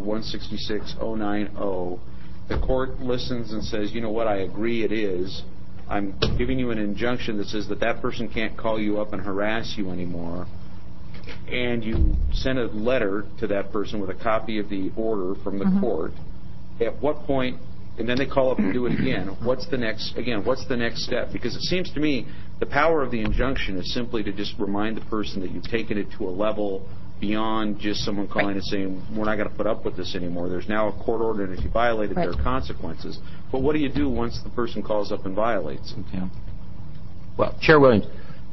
A: 166.090. The court listens and says, you know what, I agree it is. I'm giving you an injunction that says that person can't call you up and harass you anymore. And you send a letter to that person with a copy of the order from the court. At what point, and then they call up and do it again, what's the next step? Because it seems to me the power of the injunction is simply to just remind the person that you've taken it to a level beyond just someone calling and saying, we're not going to put up with this anymore. There's now a court order, and if you violate it, there are consequences. But what do you do once the person calls up and violates it?
M: Yeah. Well, Chair Williams,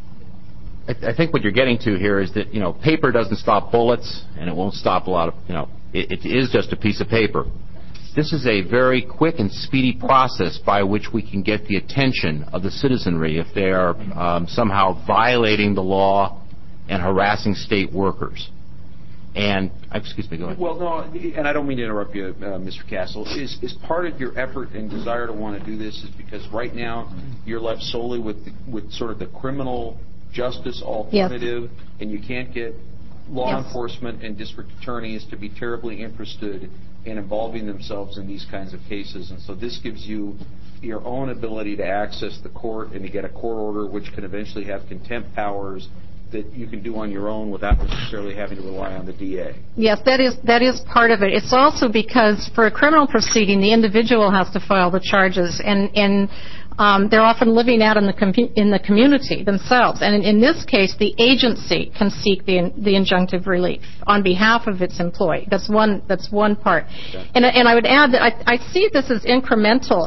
M: I think what you're getting to here is that, paper doesn't stop bullets, and it won't stop a lot of, it is just a piece of paper. This is a very quick and speedy process by which we can get the attention of the citizenry if they are somehow violating the law and harassing state workers. And, excuse me, go ahead.
A: Well, no, and I don't mean to interrupt you, Mr. Castle. Is part of your effort and desire to want to do this is because right now you're left solely with sort of the criminal justice alternative, and you can't get law enforcement and district attorneys to be terribly interested in involving themselves in these kinds of cases. And so this gives you your own ability to access the court and to get a court order which can eventually have contempt powers that you can do on your own without necessarily having to rely on the DA. Yes,
N: that is part of it. It's also because for a criminal proceeding, the individual has to file the charges, and they're often living out in the community themselves. And in this case, the agency can seek the injunctive relief on behalf of its employee. That's one part. Okay. And I would add that I see this as incremental.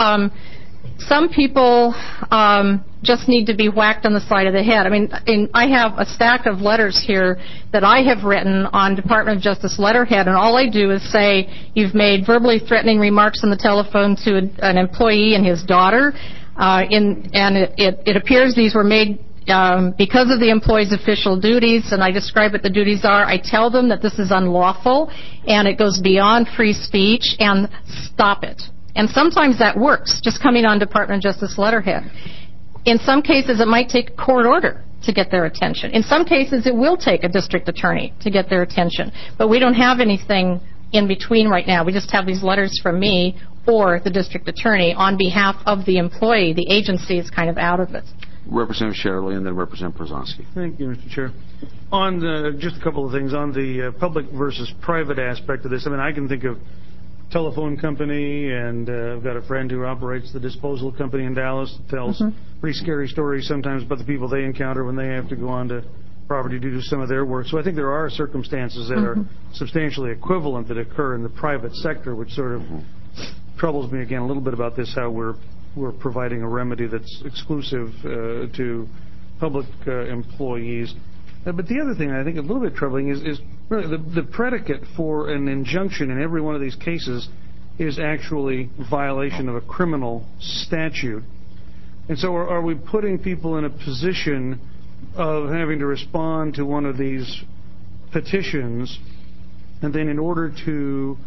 N: Some people just need to be whacked on the side of the head. I mean, I have a stack of letters here that I have written on Department of Justice letterhead, and all I do is say, you've made verbally threatening remarks on the telephone to an employee and his daughter, and it appears these were made because of the employee's official duties, and I describe what the duties are, I tell them that this is unlawful and it goes beyond free speech and stop it. And sometimes that works, just coming on Department of Justice letterhead. In some cases, it might take a court order to get their attention. In some cases, it will take a district attorney to get their attention. But we don't have anything in between right now. We just have these letters from me or the district attorney on behalf of the employee. The agency is kind of out of it.
A: Representative Shetterly and then Representative Przanski.
H: Thank you, Mr. Chair. On just a couple of things. On the public versus private aspect of this, I mean, I can think of telephone company, and I've got a friend who operates the disposal company in Dallas that tells pretty scary stories sometimes about the people they encounter when they have to go onto property to do some of their work. So I think there are circumstances that are substantially equivalent that occur in the private sector, which sort of troubles me again a little bit about this, how we're providing a remedy that's exclusive to public employees. But the other thing I think is a little bit troubling is really the predicate for an injunction in every one of these cases is actually violation of a criminal statute. And so are we putting people in a position of having to respond to one of these petitions, and then in order to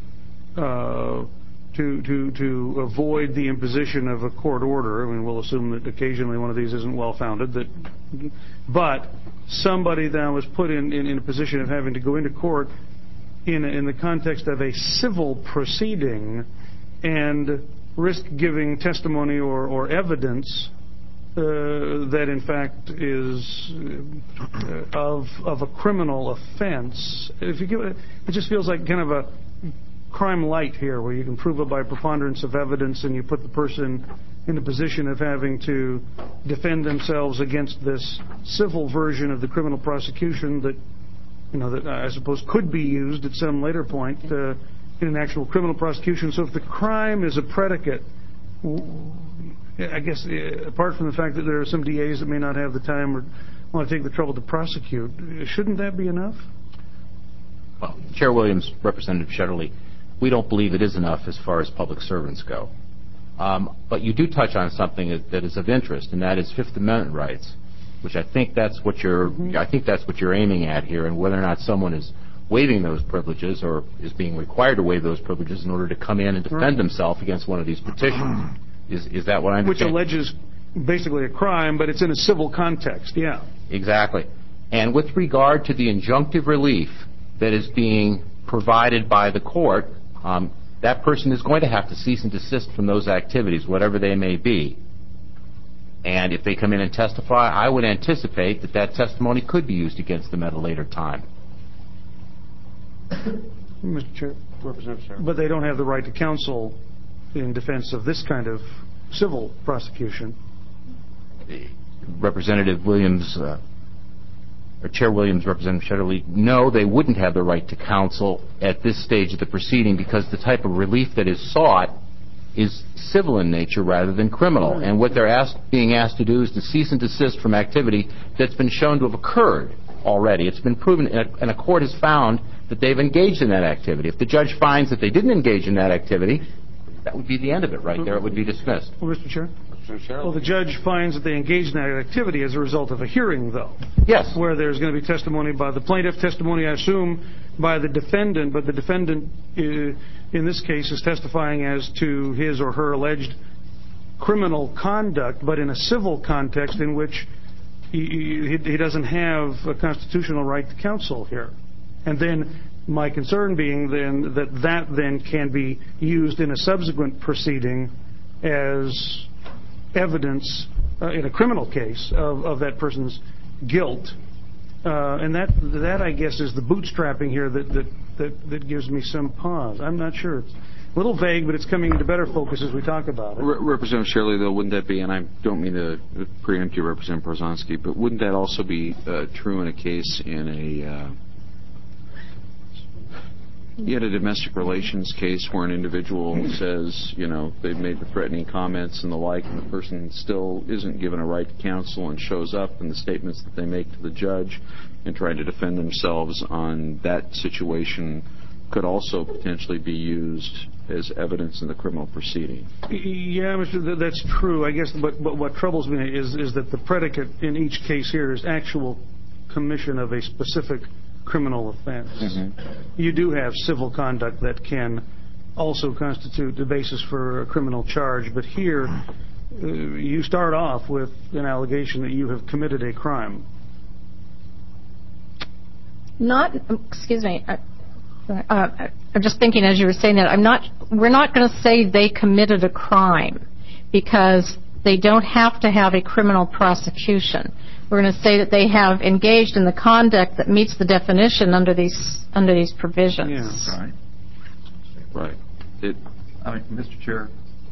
H: avoid the imposition of a court order, I mean, we'll assume that occasionally one of these isn't well-founded, but somebody now is put in a position of having to go into court in the context of a civil proceeding and risk giving testimony or evidence that in fact is of a criminal offense. It just feels like kind of a crime light here, where you can prove it by preponderance of evidence, and you put the person in a position of having to defend themselves against this civil version of the criminal prosecution that, that I suppose could be used at some later point in an actual criminal prosecution. So if the crime is a predicate, I guess apart from the fact that there are some DAs that may not have the time or want to take the trouble to prosecute, shouldn't that be enough?
M: Well, Chair Williams, Representative Shetterly, we don't believe it is enough as far as public servants go. But you do touch on something that is of interest, and that is Fifth Amendment rights, which I think that's what you're aiming at here, and whether or not someone is waiving those privileges or is being required to waive those privileges in order to come in and defend himself against one of these petitions. Is that what I'm saying?
H: Which alleges basically a crime, but it's in a civil context, yeah.
M: Exactly. And with regard to the injunctive relief that is being provided by the court, that person is going to have to cease and desist from those activities, whatever they may be. And if they come in and testify, I would anticipate that testimony could be used against them at a later time.
H: Mr. Chair, but they don't have the right to counsel in defense of this kind of civil prosecution.
M: Representative Williams, or Chair Williams, Representative Shetterly, no, they wouldn't have the right to counsel at this stage of the proceeding, because the type of relief that is sought is civil in nature rather than criminal. And what they're being asked to do is to cease and desist from activity that's been shown to have occurred already. It's been proven, and a court has found that they've engaged in that activity. If the judge finds that they didn't engage in that activity, that would be the end of it right there. It would be dismissed.
H: Well, Mr. Chair? Well, the judge finds that they engaged in that activity as a result of a hearing, though.
M: Yes.
H: Where there's going to be testimony by the plaintiff, testimony, I assume, by the defendant, but the defendant, in this case, is testifying as to his or her alleged criminal conduct, but in a civil context in which he doesn't have a constitutional right to counsel here. And then my concern being then that then can be used in a subsequent proceeding as evidence in a criminal case of that person's guilt. And that, I guess, is the bootstrapping here that gives me some pause. I'm not sure. It's a little vague, but it's coming into better focus as we talk about it.
A: Representative Shetterly, though, wouldn't that be, and I don't mean to preempt you, Representative Przanski, but wouldn't that also be true in a case in a domestic relations case where an individual says, they've made the threatening comments and the like, and the person still isn't given a right to counsel and shows up in the statements that they make to the judge and trying to defend themselves on that situation, could also potentially be used as evidence in the criminal proceeding.
H: Yeah, Mr. That's true. I guess, but what troubles me is that the predicate in each case here is actual commission of a specific criminal offense. Mm-hmm. You do have civil conduct that can also constitute the basis for a criminal charge, but here you start off with an allegation that you have committed a crime.
N: Excuse me. I'm just thinking as you were saying that, we're not going to say they committed a crime because they don't have to have a criminal prosecution. We're going to say that they have engaged in the conduct that meets the definition under these provisions.
B: Yeah.
A: Right.
B: Mr. Chair.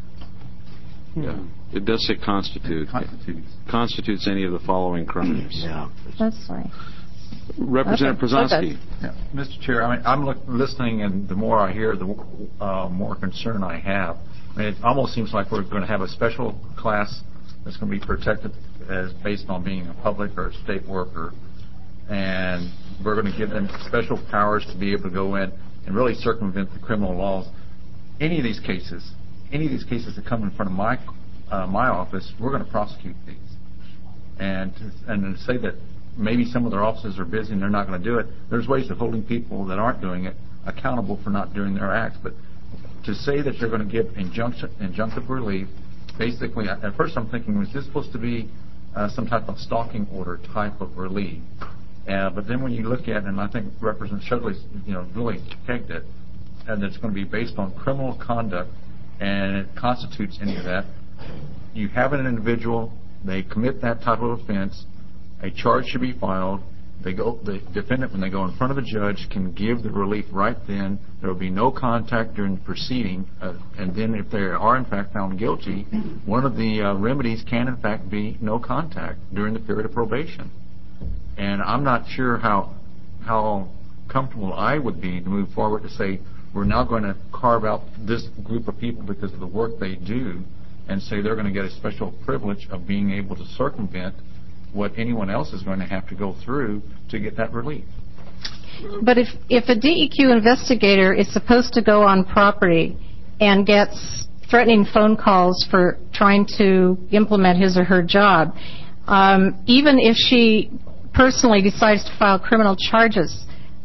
A: Yeah. It does say constitute. Constitutes any of the following crimes.
N: Yeah. That's right.
A: Representative Przanski.
B: Yeah. Mr. Chair, I'm listening, and the more I hear, the more concern I have. It almost seems like we're going to have a special class that's going to be protected as based on being a public or a state worker, and we're going to give them special powers to be able to go in and really circumvent the criminal laws. Any of these cases that come in front of my office, we're going to prosecute these, and to say that maybe some of their offices are busy and they're not going to do it. There's ways of holding people that aren't doing it accountable for not doing their acts. But to say that they're going to give injunctive relief, basically, at first I'm thinking, was this supposed to be some type of stalking order type of relief? But then when you look at it, and I think Representative Shudley's really pegged it, and it's going to be based on criminal conduct, and it constitutes any of that. You have an individual, they commit that type of offense, a charge should be filed. The defendant, when they go in front of a judge, can give the relief right then. There will be no contact during the proceeding. And then if they are, in fact, found guilty, one of the remedies can, in fact, be no contact during the period of probation. And I'm not sure how comfortable I would be to move forward to say we're now going to carve out this group of people because of the work they do and say they're going to get a special privilege of being able to circumvent what anyone else is going to have to go through to get that relief.
N: But if a DEQ investigator is supposed to go on property and gets threatening phone calls for trying to implement his or her job, even if she personally decides to file criminal charges,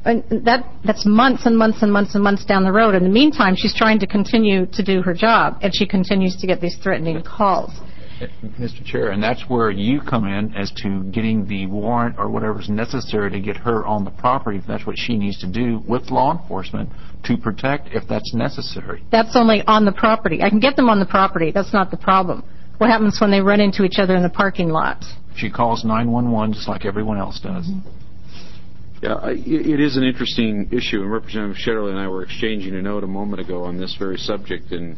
N: that's months and months and months and months down the road. In the meantime, she's trying to continue to do her job, and she continues to get these threatening calls.
P: Mr. Chair, and that's where you come in as to getting the warrant or whatever's necessary to get her on the property, if that's what she needs to do with law enforcement to protect if that's necessary.
N: That's only on the property. I can get them on the property. That's not the problem. What happens when they run into each other in the parking lot?
P: She calls 911 just like everyone else does.
N: Mm-hmm.
A: Yeah, it is an interesting issue, and Representative Shetterly and I were exchanging a note a moment ago on this very subject, and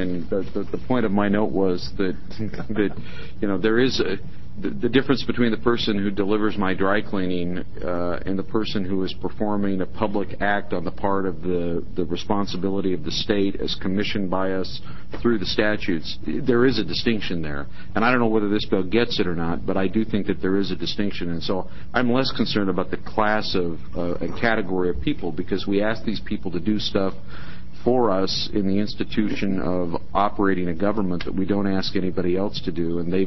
A: the point of my note was that there is the difference between the person who delivers my dry cleaning and the person who is performing a public act on the part of the responsibility of the state as commissioned by us through the statutes. There is a distinction there, and I don't know whether this bill gets it or not, but I do think that there is a distinction, and so I'm less concerned about the class of and category of people, because we ask these people to do stuff for us in the institution of operating a government that we don't ask anybody else to do, and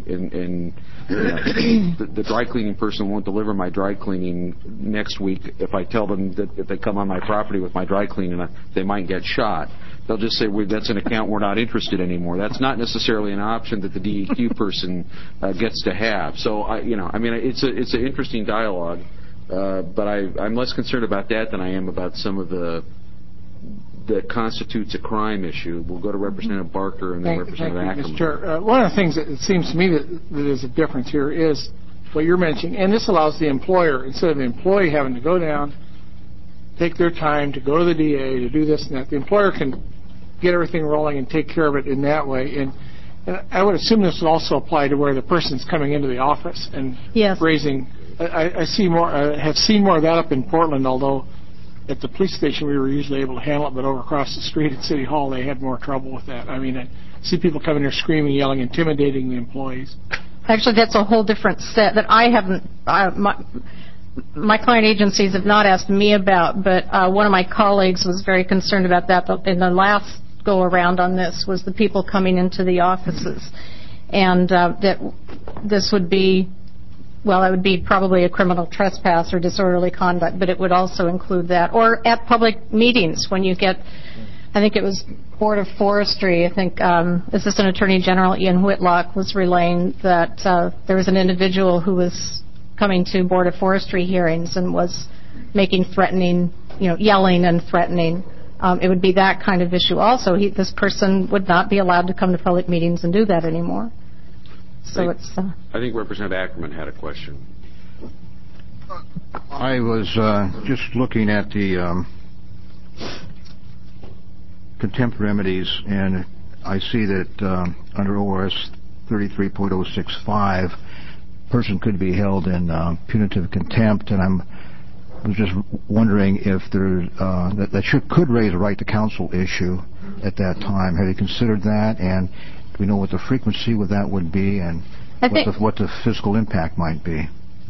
A: the dry cleaning person won't deliver my dry cleaning next week if I tell them that if they come on my property with my dry cleaning, they might get shot. They'll just say, that's an account we're not interested anymore. That's not necessarily an option that the DEQ person gets to have. So it's an interesting dialogue, but I'm less concerned about that than I am about some of that constitutes a crime issue. We'll go to Representative Barker and then Representative Ackerman.
O: Mr. Chair. One of the things that it seems to me that is a difference here is what you're mentioning, and this allows the employer, instead of the employee having to go down, take their time to go to the DA to do this and that, the employer can get everything rolling and take care of it in that way. And I would assume this would also apply to where the person's coming into the office and raising. I have seen more of that up in Portland, although at the police station we were usually able to handle it, but over across the street at City Hall they had more trouble with that. I mean, I see people coming there screaming, yelling, intimidating the employees.
N: Actually, that's a whole different set that I haven't. my client agencies have not asked me about, but one of my colleagues was very concerned about that in the last go-around on this, was the people coming into the offices. And that this would be, well, it would be probably a criminal trespass or disorderly conduct, but it would also include that. Or at public meetings when you get, I think it was Board of Forestry, I think Assistant Attorney General Ian Whitlock was relaying that there was an individual who was coming to Board of Forestry hearings and was making threatening, yelling and threatening. It would be that kind of issue also. This person would not be allowed to come to public meetings and do that anymore. So it's...
Q: I think Representative Ackerman had a question.
R: I was just looking at the contempt remedies, and I see that under ORS 33.065, a person could be held in punitive contempt, and I was just wondering if there could raise a right to counsel issue at that time. Have you considered that, and do we know what the frequency with that would be, and what the fiscal impact might be?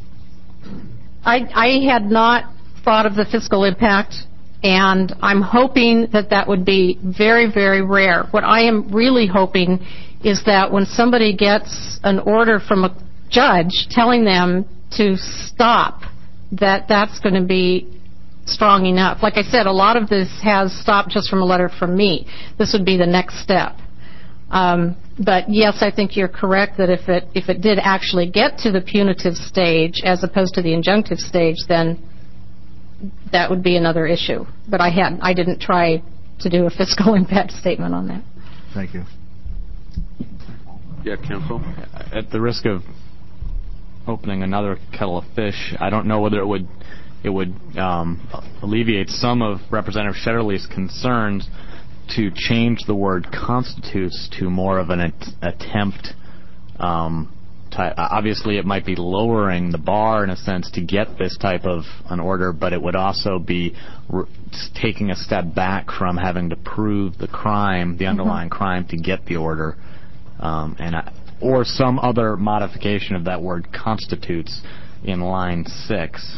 N: I had not thought of the fiscal impact, and I'm hoping that would be very, very rare. What I am really hoping is that when somebody gets an order from a judge telling them to stop, that's going to be strong enough. Like I said, a lot of this has stopped just from a letter from me. This would be the next step. But yes, I think you're correct that if it did actually get to the punitive stage as opposed to the injunctive stage, then that would be another issue. But I didn't try to do a fiscal impact statement on that.
R: Thank you.
Q: Yeah, counsel.
M: At the risk of opening another kettle of fish, I don't know whether it would alleviate some of Representative Shetterly's concerns to change the word constitutes to more of an attempt. Obviously, it might be lowering the bar in a sense to get this type of an order, but it would also be taking a step back from having to prove the crime, the underlying crime, to get the order, or some other modification of that word constitutes in line 6.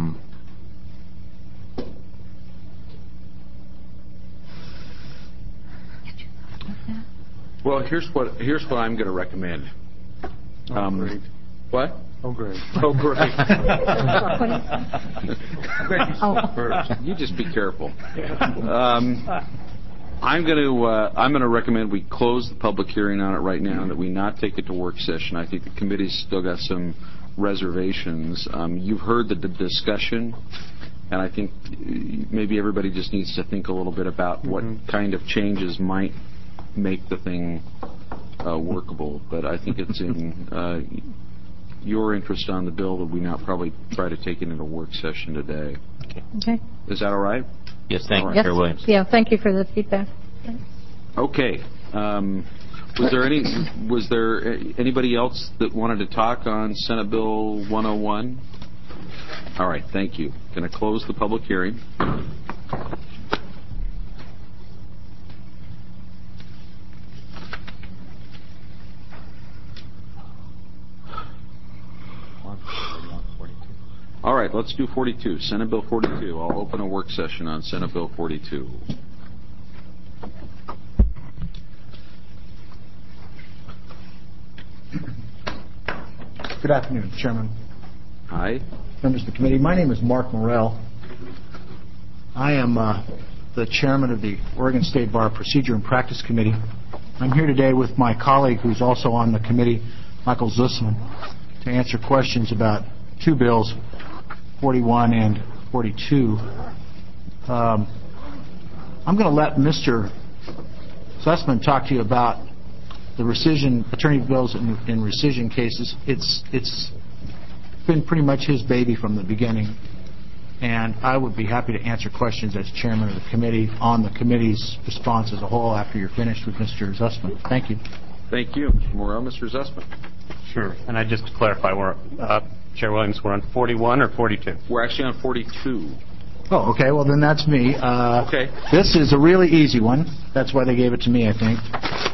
Q: Well, here's what I'm going to recommend.
H: Great.
Q: What?
H: Oh, great.
Q: Oh, great. You just be careful. I'm going to recommend we close the public hearing on it right now, and that we not take it to work session. I think the committee's still got some reservations. You've heard the discussion, and I think maybe everybody just needs to think a little bit about what kind of changes might make the thing workable. But I think it's in your interest on the bill that we not probably try to take it into work session today.
N: Okay.
Q: Is that all right?
M: Yes, thank you, Chair Williams.
N: Yeah, thank you for the feedback.
Q: Okay. Was there anybody else that wanted to talk on Senate Bill 101? All right, thank you. Going to close the public hearing. All right, let's do 42, Senate Bill 42. I'll open a work session on Senate Bill 42.
S: Good afternoon, Chairman.
Q: Hi.
S: Members of the committee. My name is Mark Morrell. I am the chairman of the Oregon State Bar Procedure and Practice Committee. I'm here today with my colleague who's also on the committee, Michael Zussman, to answer questions about two bills, 41 and 42. I'm going to let Mr. Zussman talk to you about the rescission, attorney bills in rescission cases. It's been pretty much his baby from the beginning, and I would be happy to answer questions as chairman of the committee on the committee's response as a whole after you're finished with Mr. Zussman. Thank you.
Q: Thank you, Mr. Morrell. Mr. Zussman.
K: Sure. And I just to clarify, Chair Williams, we're on 41 or 42?
Q: We're actually on 42.
S: Oh, okay. Well, then that's me.
Q: Okay.
S: This is a really easy one. That's why they gave it to me, I think.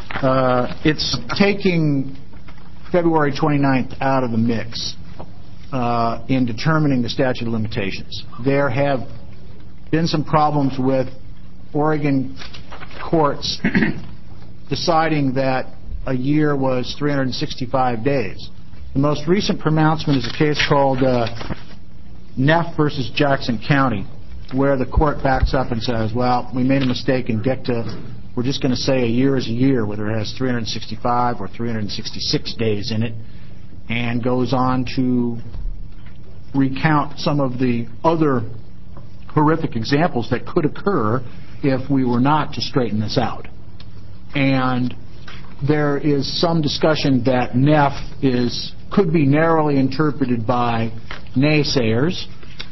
S: It's taking February 29th out of the mix. in determining the statute of limitations. There have been some problems with Oregon courts deciding that a year was 365 days. The most recent pronouncement is a case called Neff versus Jackson County, where the court backs up and says, well, we made a mistake in dicta. We're just going to say a year is a year, whether it has 365 or 366 days in it, and goes on to recount some of the other horrific examples that could occur if we were not to straighten this out. And there is some discussion that Neff could be narrowly interpreted by naysayers,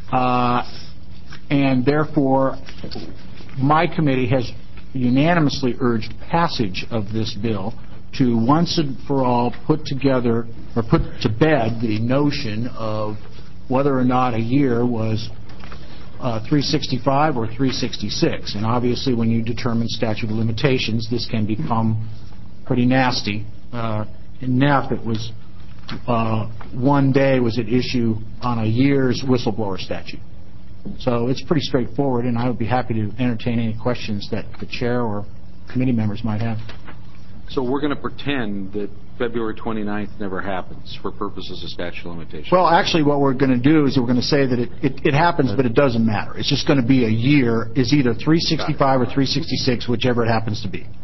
S: and therefore my committee has unanimously urged passage of this bill to once and for all put to bed the notion of whether or not a year was 365 or 366. And obviously when you determine statute of limitations, this can become pretty nasty. In Neff, it was 1 day was at issue on a year's whistleblower statute. So it's pretty straightforward, and I would be happy to entertain any questions that the chair or committee members might have.
Q: So we're going to pretend that February 29th never happens for purposes of statute of limitations.
S: Well, actually what we're going to do is we're going to say that it happens, but it doesn't matter. It's just going to be a year is either 365 or 366, whichever it happens to be.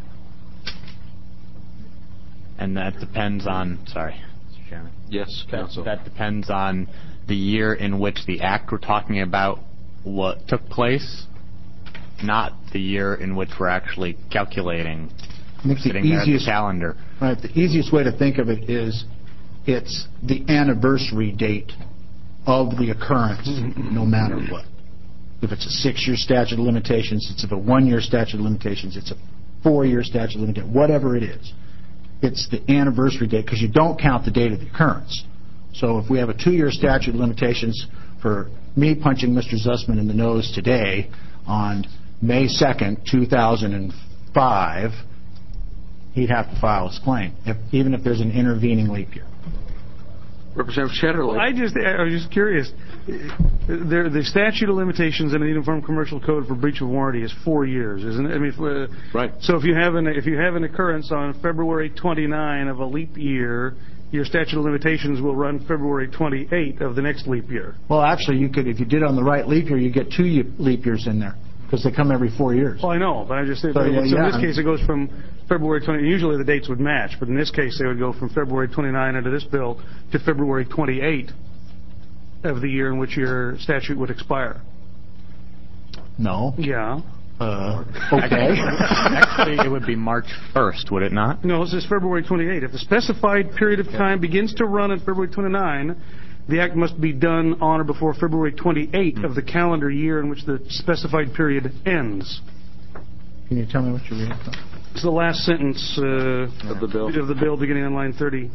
T: And that depends on, sorry, Mr. Chairman.
Q: Yes, Counsel.
T: That depends on the year in which the act we're talking about what took place, not the year in which we're actually calculating, sitting there at the calendar.
S: Right. The easiest way to think of it is it's the anniversary date of the occurrence, no matter what. If it's a 6-year statute of limitations, it's a 1-year statute of limitations, it's a 4-year statute of limitations, whatever it is. It's the anniversary date because you don't count the date of the occurrence. So if we have a 2-year statute of limitations for me punching Mr. Zussman in the nose today on May 2nd, 2005, he'd have to file his claim, even if there's an intervening leap year.
Q: Representative Shetterly.
H: I was just curious. The statute of limitations in the Uniform Commercial Code for breach of warranty is 4 years, isn't it? I mean,
Q: right.
H: So if you have an occurrence on February 29 of a leap year, your statute of limitations will run February 28 of the next leap year.
S: Well, actually, you could, if you did on the right leap year, you get 2 leap years in there because they come every 4 years.
H: Well, I know, but I just said. So in this case, it goes from February 20. Usually the dates would match, but in this case, they would go from February 29 under this bill to February 28 of the year in which your statute would expire.
S: No.
H: Yeah.
S: Okay.
T: Actually, it would be March 1st, would it not?
H: No, this is February 28. If the specified period of time begins to run on February 29, the act must be done on or before February 28 of the calendar year in which the specified period ends.
S: Can you tell me what you're reading from?
H: It's the last sentence
Q: of the bill
H: beginning on line 30.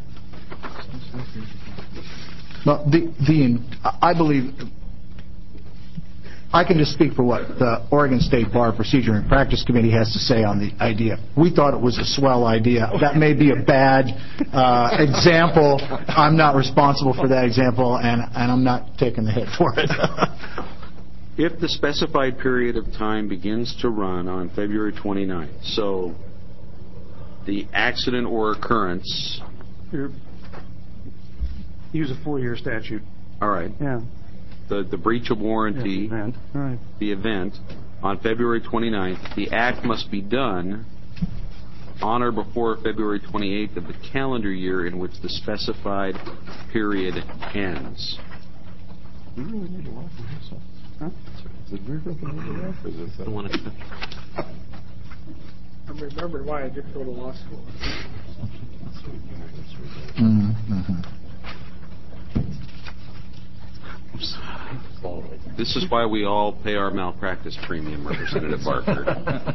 S: Well, I believe I can just speak for what the Oregon State Bar Procedure and Practice Committee has to say on the idea. We thought it was a swell idea. That may be a bad example. I'm not responsible for that example, and I'm not taking the hit for it.
Q: If the specified period of time begins to run on February 29th, so the accident or occurrence...
H: Use a 4-year statute.
Q: All right.
H: Yeah.
Q: The breach of warranty, the event, on February 29th, the act must be done on or before February 28th of the calendar year in which the specified period ends.
O: I remember why I did go to law school.
Q: This is why we all pay our malpractice premium, Representative Barker.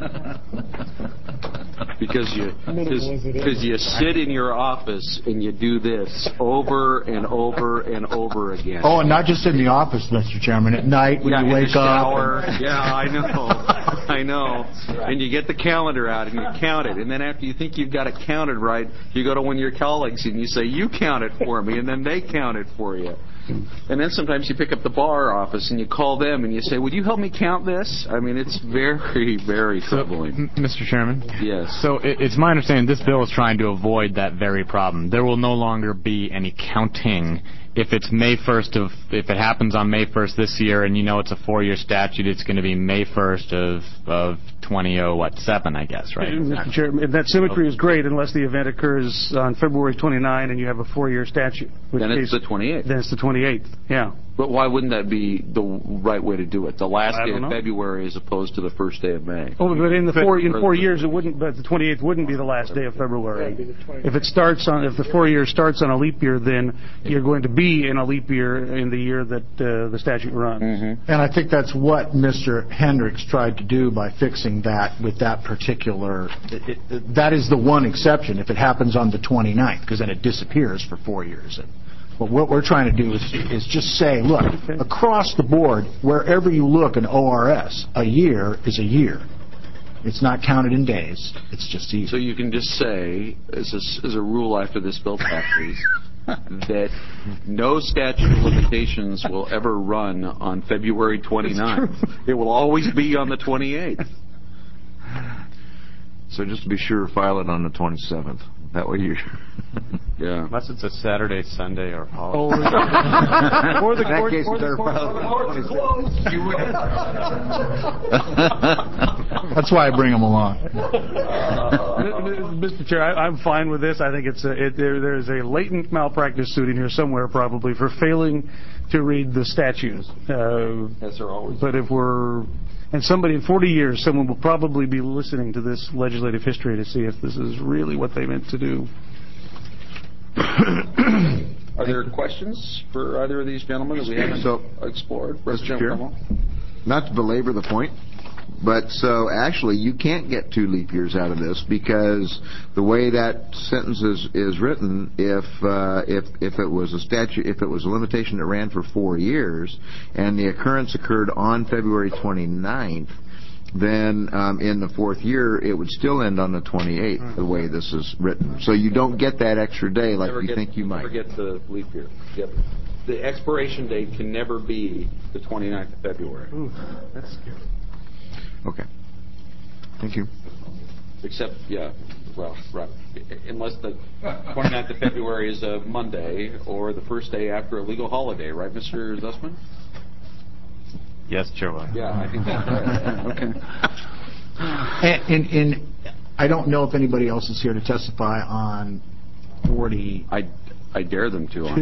Q: Because you sit in your office and you do this over and over and over again.
S: Oh, and not just in the office, Mr. Chairman. At night when you wake up.
Q: Yeah, I know. Right. And you get the calendar out and you count it. And then after you think you've got it counted right, you go to one of your colleagues and you say, you count it for me. And then they count it for you.
A: And then sometimes you pick up the bar office and you call them and you say, would you help me count this? I mean, it's very, very troubling.
T: Mr. Chairman?
A: Yes.
T: So it's my understanding this bill is trying to avoid that very problem. There will no longer be any counting. If it's if it happens on May 1st this year and you know it's a 4-year statute, it's going to be May 1st of 2007, I guess, right?
H: Mr. Chairman, that symmetry is great unless the event occurs on February 29 and you have a 4-year statute.
A: Then it's the 28th.
H: Then it's the 28th, yeah.
A: But why wouldn't that be the right way to do it? The last day of February as opposed to the first day of May.
H: Oh, but in 4 years it wouldn't. But the 28th wouldn't be the last day of February. If the 4 years starts on a leap year, then you're going to be in a leap year in the year that the statute runs.
S: And I think that's what Mr. Hendricks tried to do by fixing that with that particular. That is the one exception if it happens on the 29th, because then it disappears for 4 years. But what we're trying to do is just say, look, across the board, wherever you look in ORS, a year is a year. It's not counted in days. It's just years.
A: So you can just say, as a rule after this bill passes, that no statute of limitations will ever run on February 29th. It will always be on the 28th.
G: So just to be sure, file it on the 27th. That way you...
A: Yeah.
T: Unless it's a Saturday, Sunday, or holiday.
H: Or the
G: In that
H: court,
G: case, better file it.
S: That's why I bring them along.
H: Mr. Chair, I'm fine with this. I think there's a latent malpractice suit in here somewhere probably for failing to read the statutes.
A: As there always is.
H: But and somebody in 40 years, someone will probably be listening to this legislative history to see if this is really what they meant to do.
A: Are there questions for either of these gentlemen that we haven't explored?
G: Mr. Chair, not to belabor the point, but so actually you can't get 2 leap years out of this because the way that sentence is written, if it was a statute, if it was a limitation that ran for 4 years and the occurrence occurred on February 29th, then in the 4th year it would still end on the 28th the way this is written. So you don't get that extra day like you think you might.
A: Never get the leap year. Yep. The expiration date can never be the 29th of February.
H: Ooh, that's scary.
G: Okay. Thank you.
A: Except, right. Unless the 29th of February is a Monday or the first day after a legal holiday, right, Mr. Zussman?
T: Yes, Chair.
A: Yeah, I think that's right.
S: Okay. I don't know if anybody else is here to testify on 40.
A: I dare them to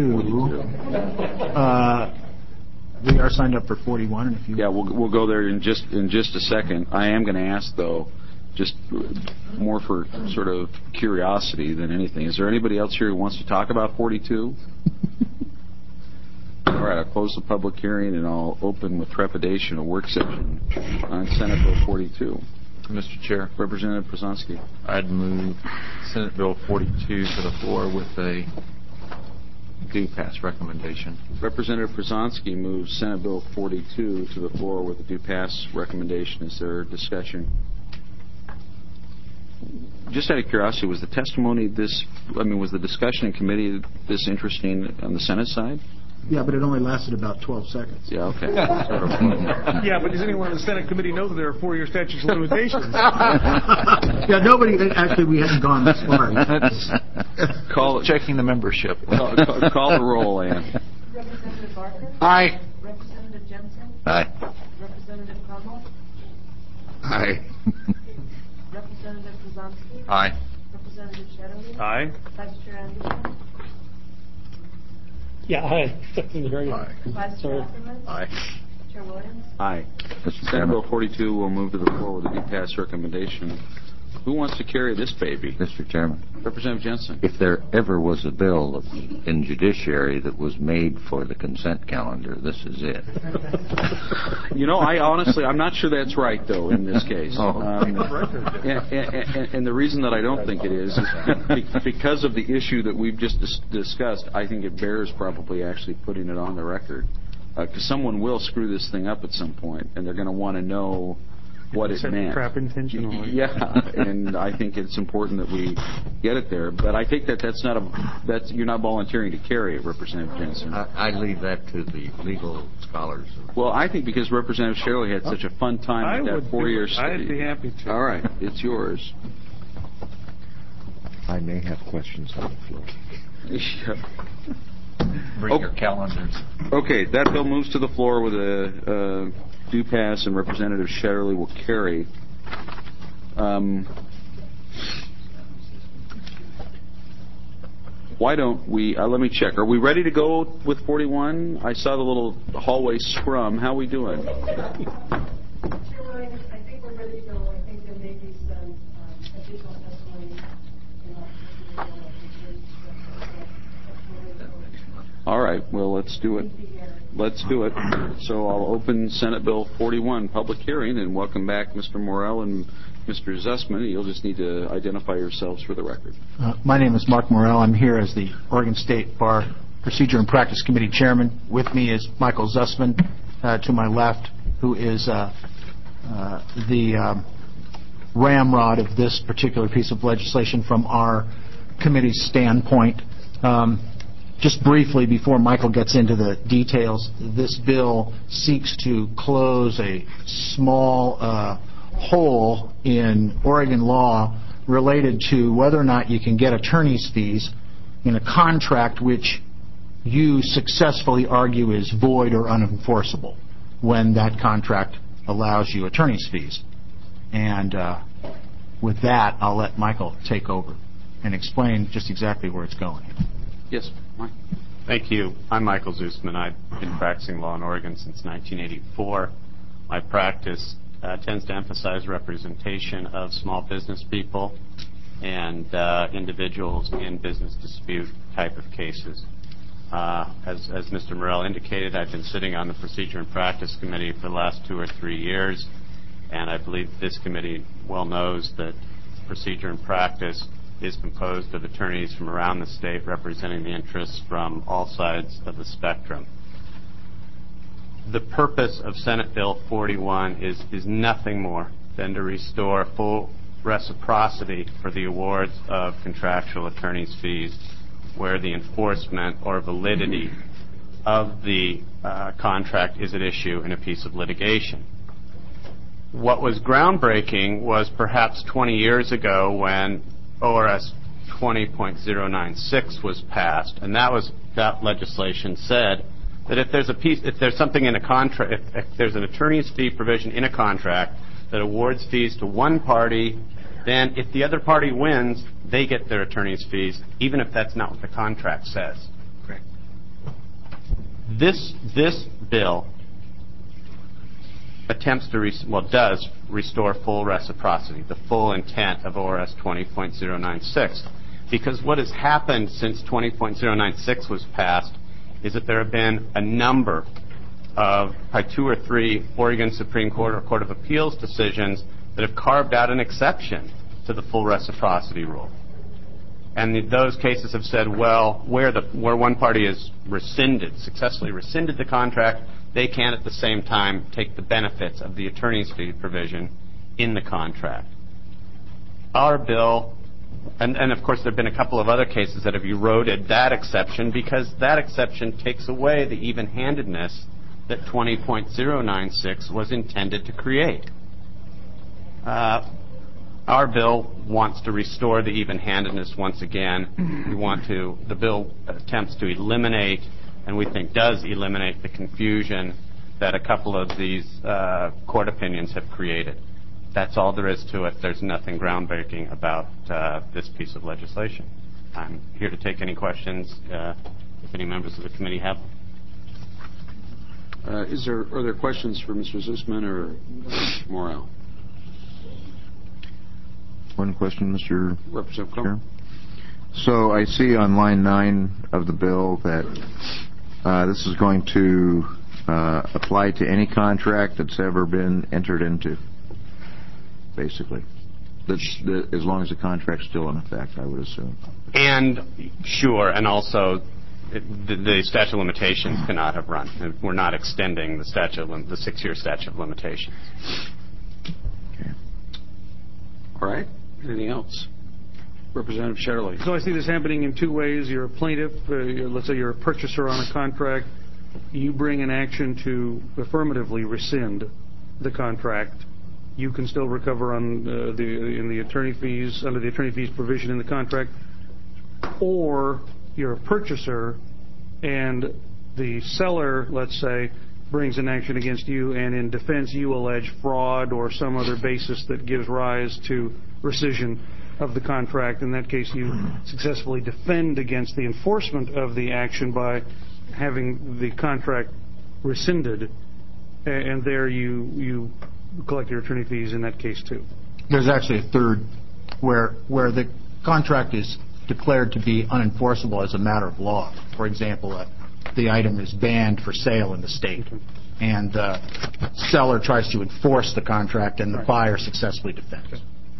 A: on 42.
S: We are signed up for 41. And if you
A: we'll go there in just a second. I am going to ask, though, just more for sort of curiosity than anything. Is there anybody else here who wants to talk about 42? All right, I'll close the public hearing and I'll open with trepidation a work session on Senate Bill 42.
I: Mr. Chair.
A: Representative Przanski.
I: I'd move Senate Bill 42 to the floor with a do pass recommendation.
A: Representative Przanski moves Senate Bill 42 to the floor with a do pass recommendation. Is there discussion? Just out of curiosity, was the testimony was the discussion in committee this interesting on the Senate side?
S: Yeah, but it only lasted about 12 seconds.
A: Yeah, okay.
H: Yeah, but does anyone in the Senate committee know that there are 4-year statutes of limitations?
S: Yeah, nobody. Actually, we haven't gone this far.
I: Checking the membership.
A: Call the roll, Ann.
J: Representative Barker?
S: Aye.
J: Representative Jensen?
I: Aye.
J: Representative Crummell?
G: Aye.
J: Representative Przanski?
I: Aye.
J: Representative Shetterly?
H: Aye.
J: Vice Chair Anderson?
F: Yeah, aye.
J: Vice Chair Ackerman?
I: Aye.
J: Chair Williams?
A: Aye. Senate Bill 42 will move to the floor with a do pass recommendation. Who wants to carry this baby?
U: Mr. Chairman.
A: Representative Jensen.
U: If there ever was a bill in judiciary that was made for the consent calendar, this is it.
A: I'm not sure that's right, though, in this case. And the reason that I don't think it is because of the issue that we've just discussed. I think it bears probably actually putting it on the record. Because someone will screw this thing up at some point, and they're going to want to know what it meant.
H: Trap intentionally.
A: Yeah, and I think it's important that we get it there. But I think that's you're not volunteering to carry it, Representative Jensen.
U: I leave that to the legal scholars.
A: Well, I think because Representative Shirley had such a fun time with that 4-year study.
H: I'd be happy to.
A: All right, it's yours.
R: I may have questions on the floor.
P: Bring your calendars.
A: Okay, that bill moves to the floor with a due pass, and Representative Shetterly will carry. Why don't we, let me check. Are we ready to go with 41? I saw the little hallway scrum. How are we doing?
J: Chair Williams, I think we're ready to go. I think there may be some additional testimony.
A: All right, well, let's do it. Let's do it. So I'll open Senate Bill 41 public hearing and welcome back Mr. Morrell and Mr. Zussman. You'll just need to identify yourselves for the record.
S: My name is Mark Morrell. I'm here as the Oregon State Bar Procedure and Practice Committee Chairman. With me is Michael Zussman to my left, who is the ramrod of this particular piece of legislation from our committee's standpoint. Just briefly, before Michael gets into the details, this bill seeks to close a small hole in Oregon law related to whether or not you can get attorney's fees in a contract which you successfully argue is void or unenforceable when that contract allows you attorney's fees. And with that, I'll let Michael take over and explain just exactly where it's going.
A: Yes, Mike.
D: Thank you. I'm Michael Zussman. I've been practicing law in Oregon since 1984. My practice tends to emphasize representation of small business people and individuals in business dispute type of cases. As Mr. Morrell indicated, I've been sitting on the Procedure and Practice Committee for the last 2 or 3 years, and I believe this committee well knows that Procedure and Practice is composed of attorneys from around the state representing the interests from all sides of the spectrum. The purpose of Senate Bill 41 is nothing more than to restore full reciprocity for the awards of contractual attorney's fees where the enforcement or validity of the contract is at issue in a piece of litigation. What was groundbreaking was perhaps 20 years ago when ORS 20.096 was passed, and that legislation said that if there's something in a contract, if there's an attorney's fee provision in a contract that awards fees to one party, then if the other party wins, they get their attorney's fees, even if that's not what the contract says.
S: Correct.
D: This bill attempts to does restore full reciprocity, the full intent of ORS 20.096. Because what has happened since 20.096 was passed is that there have been a number of 2 or 3 Oregon Supreme Court or Court of Appeals decisions that have carved out an exception to the full reciprocity rule. And those cases have said, well, where one party has successfully rescinded the contract, they can at the same time take the benefits of the attorney's fee provision in the contract. Our bill, and of course there have been a couple of other cases that have eroded that exception because that exception takes away the even-handedness that 20.096 was intended to create. Our bill wants to restore the even-handedness once again. The bill attempts to eliminate, and we think does eliminate, the confusion that a couple of these court opinions have created. That's all there is to it. There's nothing groundbreaking about this piece of legislation. I'm here to take any questions if any members of the committee have them.
A: Are there questions for Mr. Zussman or Morrell?
G: One question, Mr.
A: Representative
G: Chair. So I see on line 9 of the bill that this is going to apply to any contract that's ever been entered into, basically. As long as the contract's still in effect, I would assume.
D: And sure, and also the statute of limitations cannot have run. We're not extending the 6-year statute of limitations.
A: All right. Anything else? Representative Shetterly.
H: So I see this happening in two ways. You're a plaintiff. Let's say you're a purchaser on a contract. You bring an action to affirmatively rescind the contract. You can still recover on the attorney fees under the attorney fees provision in the contract. Or you're a purchaser, and the seller, let's say, brings an action against you, and in defense you allege fraud or some other basis that gives rise to rescission of the contract. In that case, you successfully defend against the enforcement of the action by having the contract rescinded, and there you collect your attorney fees in that case too.
S: There's actually a third where the contract is declared to be unenforceable as a matter of law. For example, the item is banned for sale in the state, and the seller tries to enforce the contract, and the buyer successfully defends.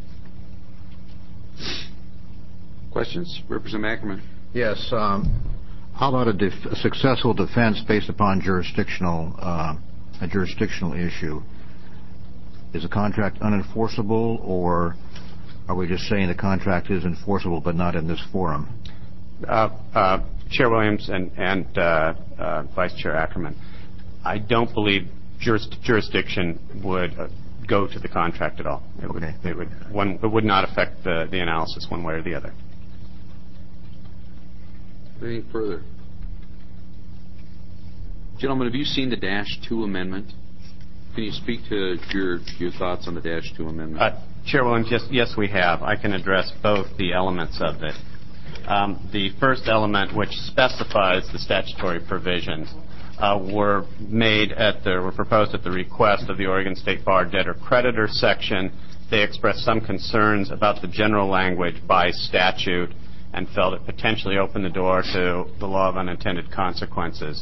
A: Questions? Representative Ackerman.
R: Yes. How about a successful defense based upon a jurisdictional issue? Is the contract unenforceable, or are we just saying the contract is enforceable but not in this forum?
D: Chair Williams and Vice Chair Ackerman, I don't believe jurisdiction would go to the contract at all. It would not affect the analysis one way or the other.
A: Anything further? Gentlemen, have you seen the -2 amendment? Can you speak to your thoughts on the -2 amendment?
D: Chair Williams, yes, we have. I can address both the elements of it. The first element, which specifies the statutory provisions, were proposed at the request of the Oregon State Bar debtor-creditor section. They expressed some concerns about the general language by statute and felt it potentially opened the door to the law of unintended consequences.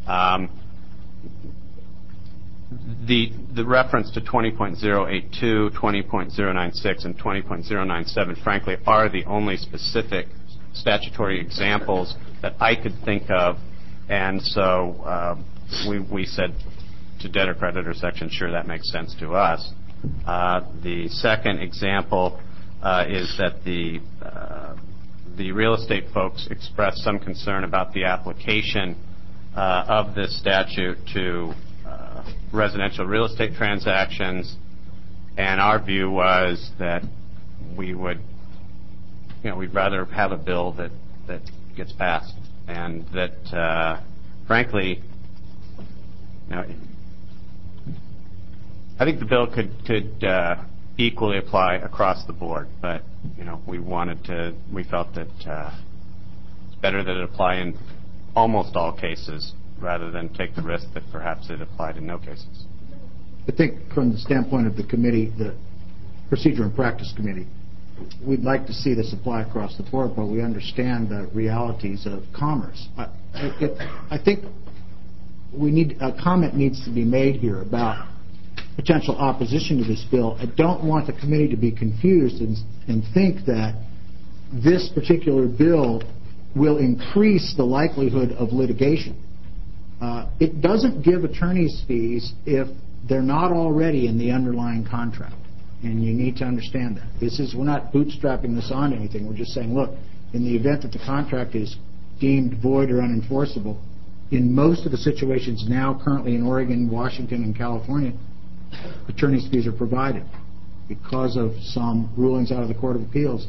D: The reference to 20.082, 20.096, and 20.097, frankly, are the only specific statutory examples that I could think of, and so we said to debtor-creditor section, sure, that makes sense to us. The second example is that the real estate folks expressed some concern about the application of this statute to residential real estate transactions, and our view was that we'd rather have a bill that gets passed, and that frankly, I think the bill could equally apply across the board, but we felt that it's better that it apply in almost all cases rather than take the risk that perhaps it applied in no cases.
S: I think from the standpoint of the committee, the Procedure and Practice Committee, we'd like to see this apply across the board, but we understand the realities of commerce. I think a comment needs to be made here about potential opposition to this bill. I don't want the committee to be confused and think that this particular bill will increase the likelihood of litigation. It doesn't give attorneys fees if they're not already in the underlying contract, and you need to understand that. We're not bootstrapping this on anything. We're just saying, look, in the event that the contract is deemed void or unenforceable, in most of the situations now currently in Oregon, Washington, and California, attorney's fees are provided because of some rulings out of the Court of Appeals.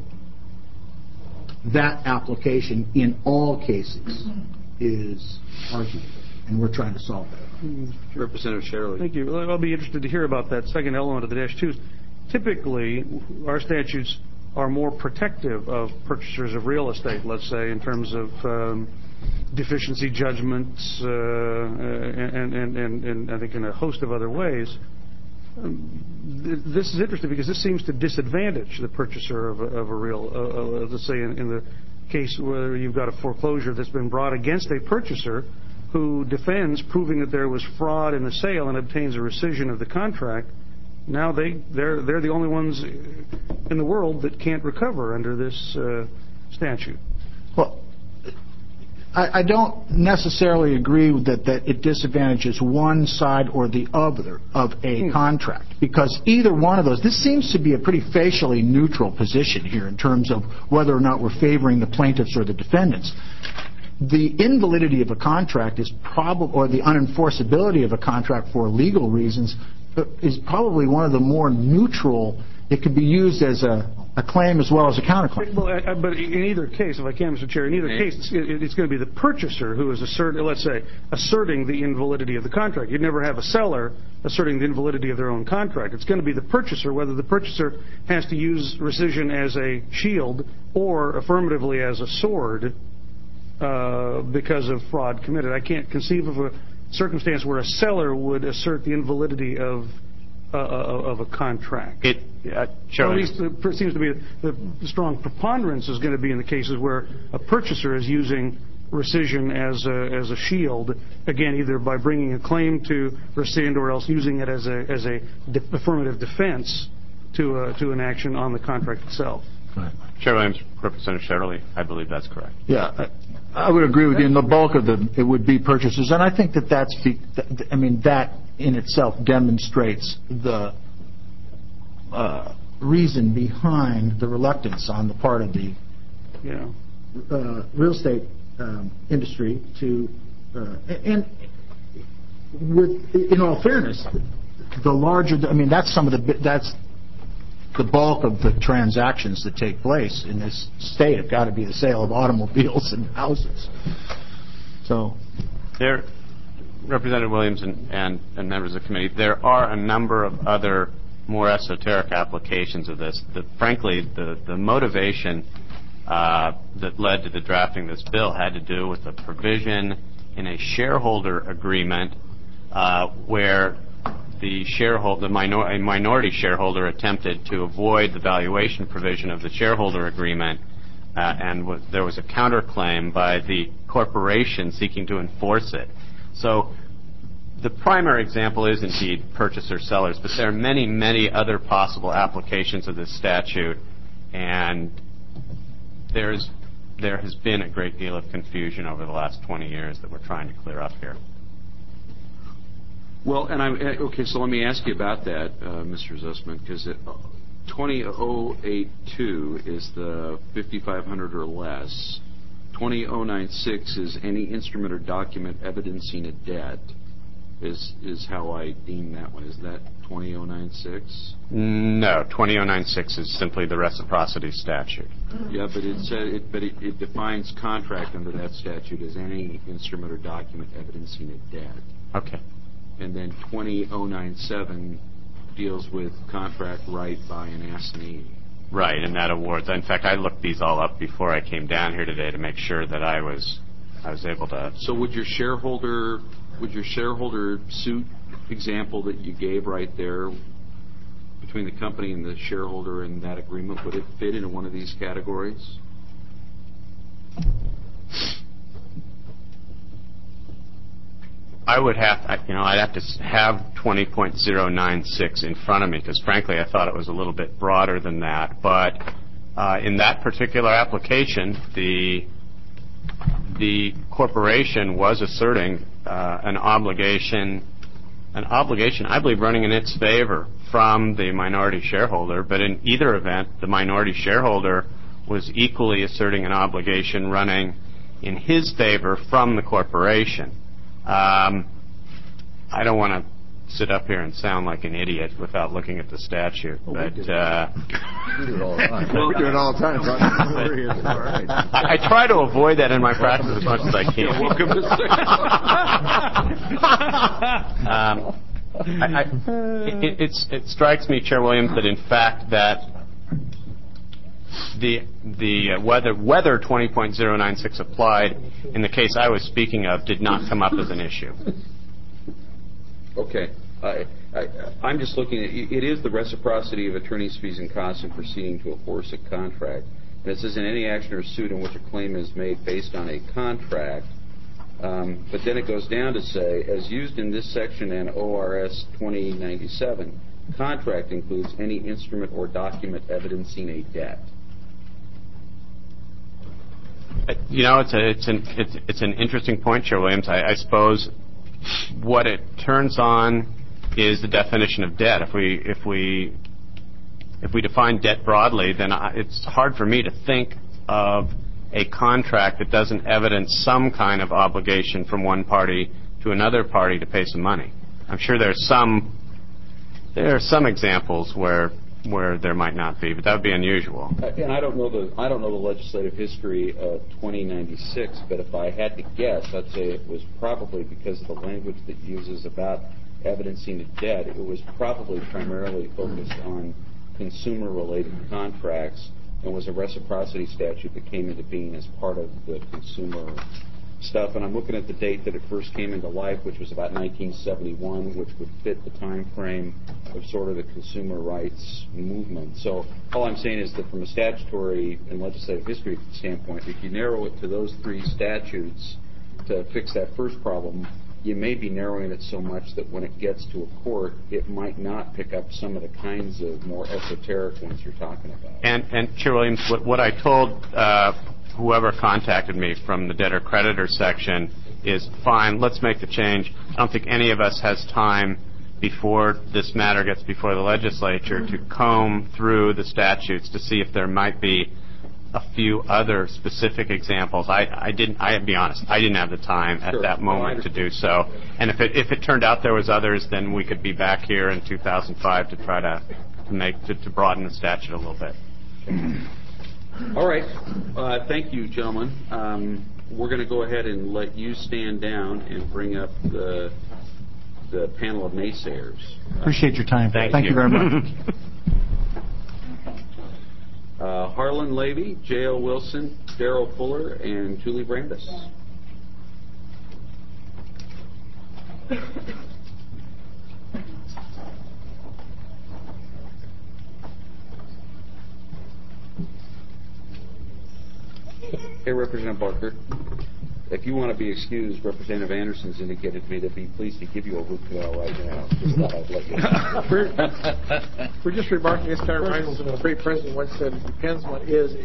S: That application in all cases is arguable, and we're trying to solve that.
A: Representative Sherley.
H: Thank you. I'll be interested to hear about that second element of the -2s. Typically, our statutes are more protective of purchasers of real estate, let's say, in terms of deficiency judgments and I think in a host of other ways. This is interesting because this seems to disadvantage the purchaser of a real, let's say in the case where you've got a foreclosure that's been brought against a purchaser who defends, proving that there was fraud in the sale and obtains a rescission of the contract. Now they're the only ones in the world that can't recover under this statute.
S: Well, I don't necessarily agree that it disadvantages one side or the other of a contract, because either one of those, this seems to be a pretty facially neutral position here in terms of whether or not we're favoring the plaintiffs or the defendants. The invalidity of a contract is probably, or the unenforceability of a contract for legal reasons, is probably one of the more neutral. It could be used as a claim as well as a counterclaim.
H: Well, but in either case, if I can, Mr. Chair, in either case, it's going to be the purchaser who is asserting the invalidity of the contract. You'd never have a seller asserting the invalidity of their own contract. It's going to be the purchaser, whether the purchaser has to use rescission as a shield or affirmatively as a sword because of fraud committed. I can't conceive of a circumstance where a seller would assert the invalidity of a contract. At least it seems to be the strong preponderance is going to be in the cases where a purchaser is using rescission as a shield, again, either by bringing a claim to rescind or else using it as a affirmative defense to an action on the contract itself.
D: Chair Williams, Representative Shetterly, I believe that's correct.
S: Yeah, I would agree with you. In the bulk of them, it would be purchasers, and I think that in itself demonstrates the reason behind the reluctance on the part of the real estate industry to, and in all fairness, the larger, that's the bulk of the transactions that take place in this state have got to be the sale of automobiles and houses. So,
D: Representative Williams and members of the committee, there are a number of other more esoteric applications of this. Frankly, the motivation that led to the drafting of this bill had to do with a provision in a shareholder agreement where a minority shareholder attempted to avoid the valuation provision of the shareholder agreement, and there was a counterclaim by the corporation seeking to enforce it. So the primary example is indeed purchaser-sellers, but there are many, many other possible applications of this statute, and there has been a great deal of confusion over the last 20 years that we're trying to clear up here.
Q: Well, so let me ask you about that, Mr. Zussman, because 20082 is the 5,500 or less. 20096 is any instrument or document evidencing a debt, is how I deem that one. Is that 20096?
D: No, 20096 is simply the reciprocity statute.
Q: Yeah, but it defines contract under that statute as any instrument or document evidencing a debt.
D: Okay.
Q: And then 20097 deals with contract right by an assignee.
D: Right, and that awards. In fact, I looked these all up before I came down here today to make sure that I was able to. So would your shareholder suit example that you gave right there between the company and the shareholder in that agreement, would it fit into one of these categories? I would I'd have to have 20.096 in front of me because, frankly, I thought it was a little bit broader than that. But in that particular application, the corporation was asserting an obligation, I believe, running in its favor from the minority shareholder. But in either event, the minority shareholder was equally asserting an obligation running in his favor from the corporation. I don't want to sit up here and sound like an idiot without looking at the statute, but
G: we do it all the time. We do it all the time.
D: I try to avoid that in my practice as much as I can. It strikes me, Chair Williams, that in fact that whether 20.096 applied in the case I was speaking of did not come up as an issue.
Q: Okay. I'm just looking at it is the reciprocity of attorney's fees and costs in proceeding to enforce a contract. And it says in any action or suit in which a claim is made based on a contract, but then it goes down to say, as used in this section and ORS 2097, contract includes any instrument or document evidencing a debt.
D: It's an interesting point, Chair Williams. I suppose what it turns on is the definition of debt. If we define debt broadly, then it's hard for me to think of a contract that doesn't evidence some kind of obligation from one party to another party to pay some money. I'm sure there are some examples where there might not be, but that would be unusual.
Q: And I don't know the legislative history of 2096, but if I had to guess, I'd say it was probably because of the language that uses about evidencing a debt. It was probably primarily focused on consumer-related contracts and was a reciprocity statute that came into being as part of the consumer stuff. And I'm looking at the date that it first came into life, which was about 1971, which would fit the time frame of sort of the consumer rights movement. So all I'm saying is that from a statutory and legislative history standpoint, if you narrow it to those three statutes to fix that first problem, you may be narrowing it so much that when it gets to a court, it might not pick up some of the kinds of more esoteric ones you're talking about.
D: And Chair Williams, what I told whoever contacted me from the debtor-creditor section is, fine, let's make the change. I don't think any of us has time before this matter gets before the legislature to comb through the statutes to see if there might be a few other specific examples. I'll be honest, I didn't have the time at that moment to do so. And if it turned out there was others, then we could be back here in 2005 to try to broaden the statute a little bit.
Q: All right. Thank you, gentlemen. We're going to go ahead and let you stand down and bring up the panel of naysayers.
S: Appreciate your time. Thank you very much.
Q: Harlan Levy, J.O. Wilson, Darrell Fuller, and Julie Brandis. Hey, Representative Barker. If you want to be excused, Representative Anderson's indicated to me that he'd be pleased to give you a root canal right now. Just thought I'd let you know.
O: We're just remarking this kind of reminds us of a great president once said, it depends what is.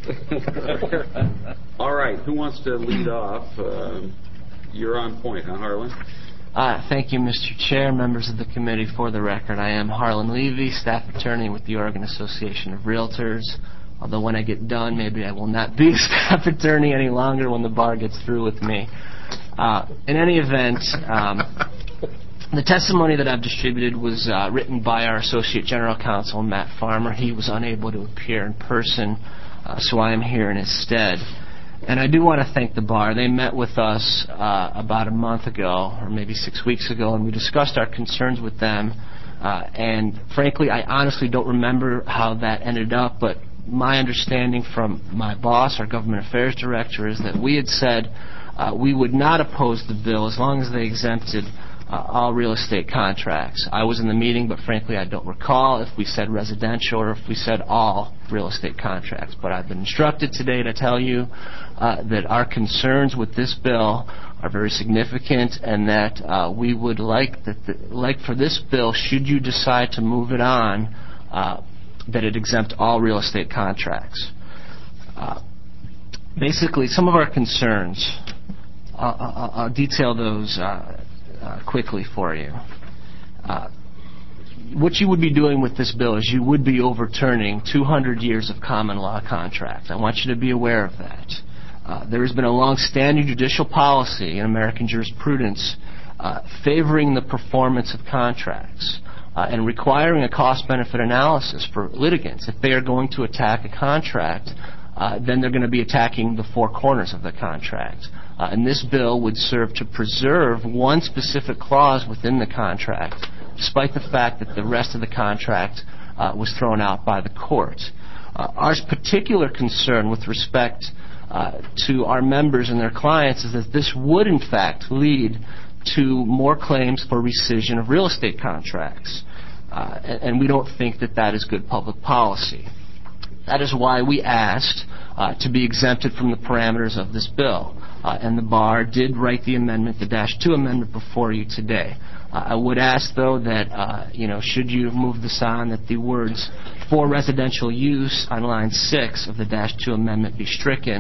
Q: All right. Who wants to lead off? You're on point, huh, Harlan?
E: Thank you, Mr. Chair, members of the committee. For the record, I am Harlan Levy, staff attorney with the Oregon Association of Realtors. Although when I get done, maybe I will not be a staff attorney any longer when the bar gets through with me. In any event, the testimony that I've distributed was written by our Associate General Counsel, Matt Farmer. He was unable to appear in person, so I am here in his stead. And I do want to thank the bar. They met with us about a month ago, or maybe 6 weeks ago, and we discussed our concerns with them. And frankly, I honestly don't remember how that ended up, but my understanding from my boss, our government affairs director, is that we had said we would not oppose the bill as long as they exempted all real estate contracts. I was in the meeting, but frankly I don't recall if we said residential or if we said all real estate contracts. But I've been instructed today to tell you that our concerns with this bill are very significant, and that we would like for this bill, should you decide to move it on, that it exempt all real estate contracts. Basically, some of our concerns, I'll detail those quickly for you. What you would be doing with this bill is you would be overturning 200 years of common law contracts. I want you to be aware of that. There has been a long-standing judicial policy in American jurisprudence favoring the performance of contracts and requiring a cost-benefit analysis for litigants. If they are going to attack a contract, then they're going to be attacking the four corners of the contract. And this bill would serve to preserve one specific clause within the contract, despite the fact that the rest of the contract was thrown out by the court. Our particular concern with respect to our members and their clients is that this would, in fact, lead to more claims for rescission of real estate contracts. And we don't think that that is good public policy. That is why we asked to be exempted from the parameters of this bill. And the bar did write the amendment, the -2 amendment, before you today. I would ask, though, that, should you move this on, that the words "for residential use" on line 6 of the -2 amendment be stricken,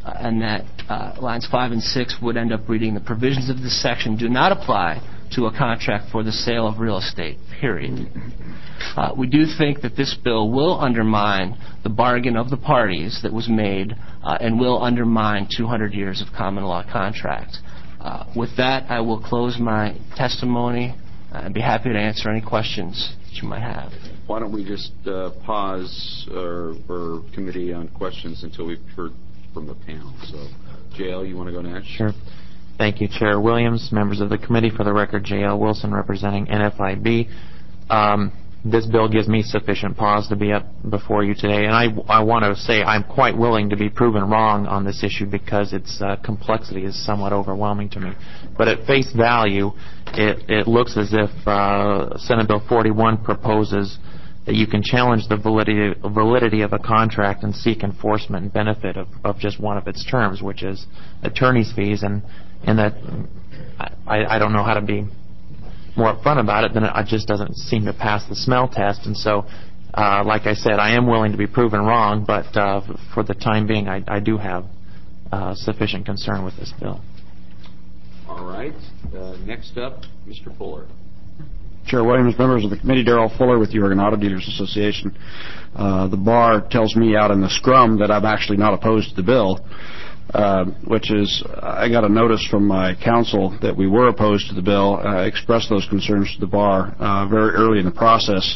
E: and that lines 5 and 6 would end up reading, the provisions of this section do not apply to a contract for the sale of real estate, period. We do think that this bill will undermine the bargain of the parties that was made and will undermine 200 years of common law contracts. With that, I will close my testimony and be happy to answer any questions that you might have.
Q: Why don't we just pause our committee on questions until we've heard from the panel. So, J.L., you want to go next?
L: Sure. Thank you, Chair Williams, members of the committee. For the record, J.L. Wilson representing NFIB. This bill gives me sufficient pause to be up before you today, and I want to say I'm quite willing to be proven wrong on this issue because its complexity is somewhat overwhelming to me. But at face value, it looks as if Senate Bill 41 proposes that you can challenge the validity of a contract and seek enforcement and benefit of just one of its terms, which is attorney's fees, and that I don't know how to be more upfront about it, then it just doesn't seem to pass the smell test. And so, like I said, I am willing to be proven wrong, but for the time being, I do have sufficient concern with this bill.
Q: All right. Next up, Mr. Fuller.
V: Chair Williams, members of the committee, Darrell Fuller with the Oregon Auto Dealers Association. The bar tells me out in the scrum that I'm actually not opposed to the bill, which is, I got a notice from my counsel that we were opposed to the bill. I expressed those concerns to the bar very early in the process,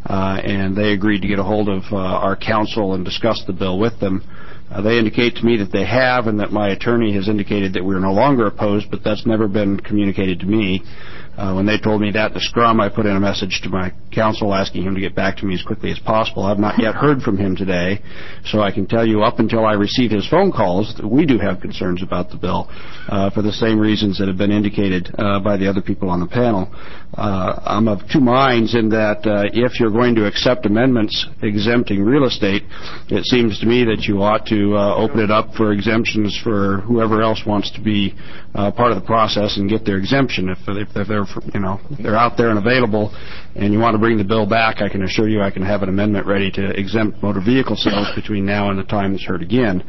V: and they agreed to get a hold of our counsel and discuss the bill with them. They indicate to me that they have, and that my attorney has indicated that we're no longer opposed, but that's never been communicated to me. When they told me that in the scrum, I put in a message to my counsel asking him to get back to me as quickly as possible. I've not yet heard from him today, so I can tell you up until I receive his phone calls that we do have concerns about the bill for the same reasons that have been indicated by the other people on the panel. I'm of two minds in that if you're going to accept amendments exempting real estate, it seems to me that you ought to open it up for exemptions for whoever else wants to be part of the process and get their exemption. If they're out there and available and you want to bring the bill back, I can assure you I can have an amendment ready to exempt motor vehicle sales between now and the time it's heard again.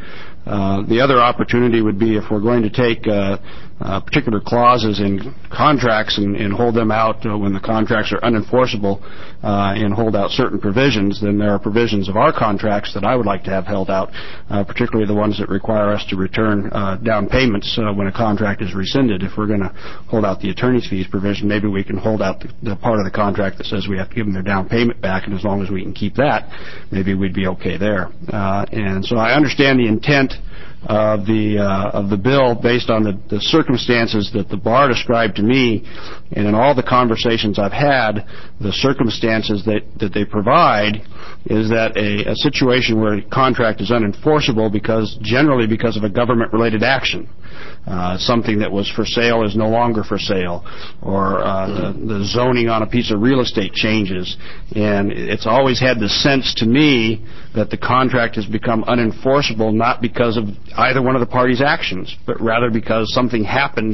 V: The other opportunity would be if we're going to take particular clauses in contracts and hold them out when the contracts are unenforceable and hold out certain provisions, then there are provisions of our contracts that I would like to have held out, particularly the ones that require us to return down payments when a contract is rescinded. If we're going to hold out the attorney's fees provision, maybe we can hold out the part of the contract that says we have to give them their down payment back, and as long as we can keep that, maybe we'd be okay there. And so I understand the intent of the bill based on the circumstances that the bar described to me, and in all the conversations I've had, the circumstances that they provide is that a situation where a contract is unenforceable generally because of a government-related action. Something that was for sale is no longer for sale, or the zoning on a piece of real estate changes. And it's always had the sense to me that the contract has become unenforceable not because of either one of the parties' actions, but rather because something happened,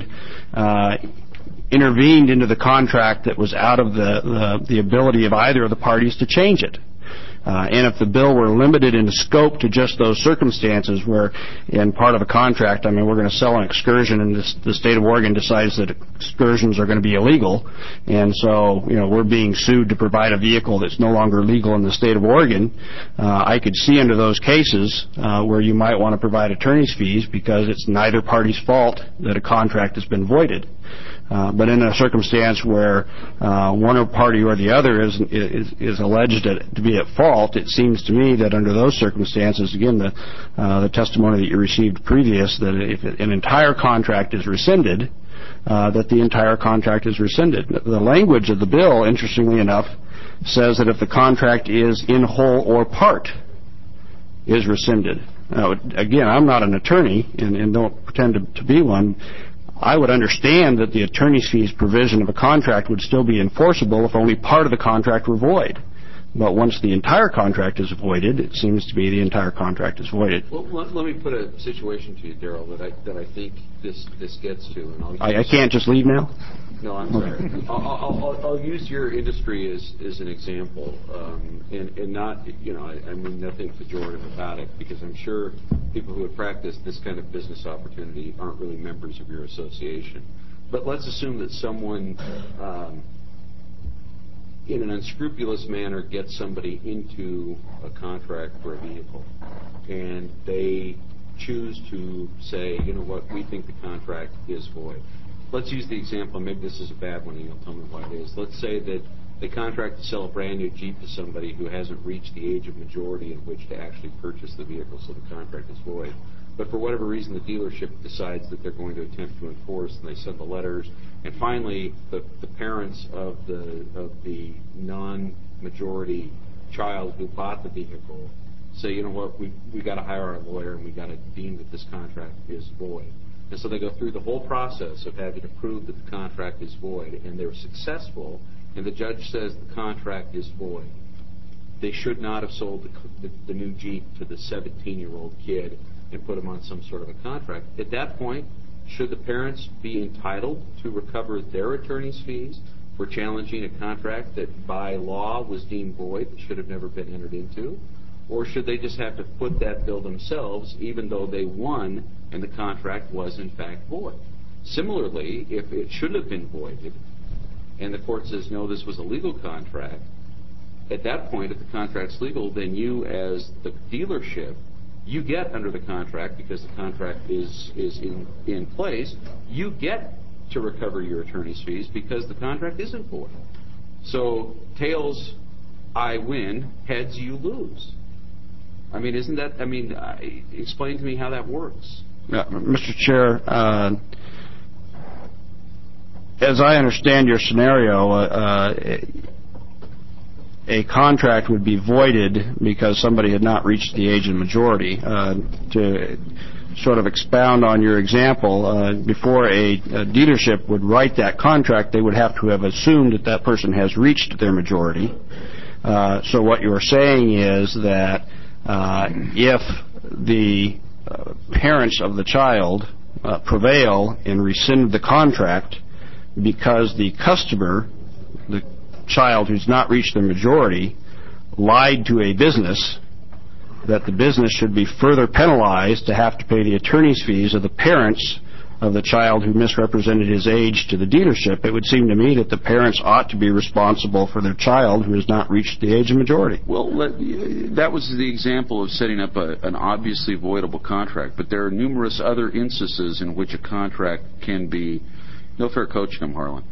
V: intervened into the contract that was out of the ability of either of the parties to change it. And if the bill were limited in scope to just those circumstances where in part of a contract, we're going to sell an excursion and the state of Oregon decides that excursions are going to be illegal, and so we're being sued to provide a vehicle that's no longer legal in the state of Oregon, I could see under those cases where you might want to provide attorney's fees because it's neither party's fault that a contract has been voided. But in a circumstance where one party or the other is alleged to be at fault, it seems to me that under those circumstances, again, the testimony that you received previous, that if an entire contract is rescinded, that the entire contract is rescinded. The language of the bill, interestingly enough, says that if the contract is in whole or part, is rescinded. Now, again, I'm not an attorney and don't pretend to be one. I would understand that the attorney's fees provision of a contract would still be enforceable if only part of the contract were void. But once the entire contract is voided, it seems to be the entire contract is voided.
A: Well, let me put a situation to you, Darrell, that I think this gets to. And
V: I can't just leave now?
A: No, I'm sorry. I'll use your industry as an example, and not, I mean nothing pejorative about it, because I'm sure people who have practiced this kind of business opportunity aren't really members of your association. But let's assume that someone, in an unscrupulous manner, gets somebody into a contract for a vehicle, and they choose to say, you know what, we think the contract is void. Let's use the example, maybe this is a bad one and you'll tell me why it is. Let's say that they contract to sell a brand new Jeep to somebody who hasn't reached the age of majority in which to actually purchase the vehicle, so the contract is void. But for whatever reason, the dealership decides that they're going to attempt to enforce, and they send the letters. And finally, the parents of the non-majority child who bought the vehicle say, you know what, we got to hire our lawyer and we got to deem that this contract is void. And so they go through the whole process of having to prove that the contract is void, and they're successful, and the judge says the contract is void. They should not have sold the new Jeep to the 17-year-old kid and put him on some sort of a contract. At that point, should the parents be entitled to recover their attorney's fees for challenging a contract that by law was deemed void, that should have never been entered into? Or should they just have to foot that bill themselves, even though they won and the contract was in fact void? Similarly, if it should have been voided and the court says, no, this was a legal contract, at that point, if the contract's legal, then you as the dealership, you get under the contract, because the contract is in place, you get to recover your attorney's fees because the contract isn't void. So, tails, I win, heads, you lose. I mean, isn't that, explain to me how that works.
V: Yeah, Mr. Chair, as I understand your scenario, a contract would be voided because somebody had not reached the age of majority. To sort of expound on your example, before a dealership would write that contract, they would have to have assumed that that person has reached their majority. So what you're saying is that if the parents of the child prevail and rescind the contract because the customer, the child who's not reached their majority, lied to a business, that the business should be further penalized to have to pay the attorney's fees of the parents of the child who misrepresented his age to the dealership. It would seem to me that the parents ought to be responsible for their child who has not reached the age of majority.
A: Well, that was the example of setting up an obviously voidable contract, but there are numerous other instances in which a contract can be... No fair coaching him, Harlan.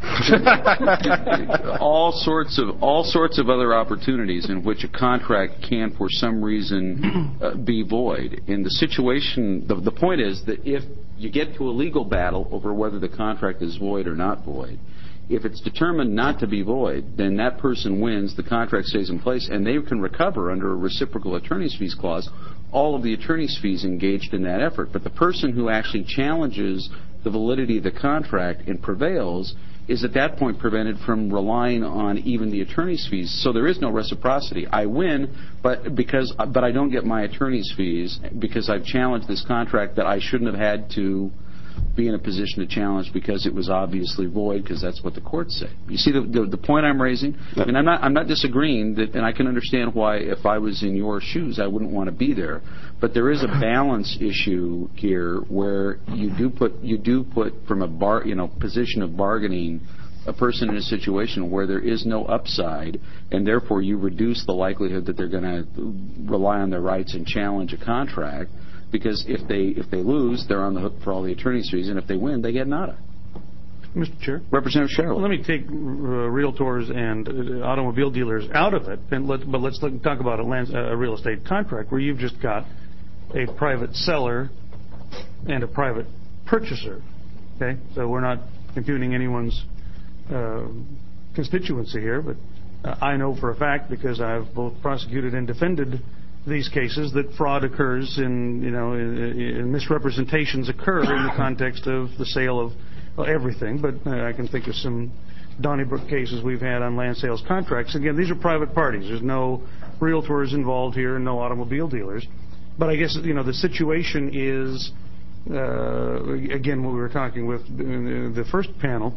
A: all sorts of other opportunities in which a contract can, for some reason, be void. In the situation, the point is that if you get to a legal battle over whether the contract is void or not void, if it's determined not to be void, then that person wins, the contract stays in place, and they can recover under a reciprocal attorney's fees clause all of the attorney's fees engaged in that effort. But the person who actually challenges the validity of the contract and prevails is at that point prevented from relying on even the attorney's fees. So there is no reciprocity. I win, but I don't get my attorney's fees because I've challenged this contract that I shouldn't have had to be in a position to challenge because it was obviously void, because that's what the courts say. You see the point I'm raising? I mean, I'm not disagreeing that, and I can understand why if I was in your shoes I wouldn't want to be there. But there is a balance issue here where you do put from a position of bargaining a person in a situation where there is no upside, and therefore you reduce the likelihood that they're going to rely on their rights and challenge a contract. Because if they lose, they're on the hook for all the attorney's fees, and if they win, they get nada.
H: Mr. Chair?
V: Representative Sherrill.
H: Well, let me take realtors and automobile dealers out of it, but let's talk about a real estate contract where you've just got a private seller and a private purchaser. Okay? So we're not imputing anyone's constituency here, but I know for a fact, because I've both prosecuted and defended these cases, that fraud occurs and misrepresentations occur in the context of the sale of everything. But I can think of some Donnybrook cases we've had on land sales contracts. Again, these are private parties. There's no realtors involved here, no automobile dealers. But I guess, the situation is, again, what we were talking with the first panel,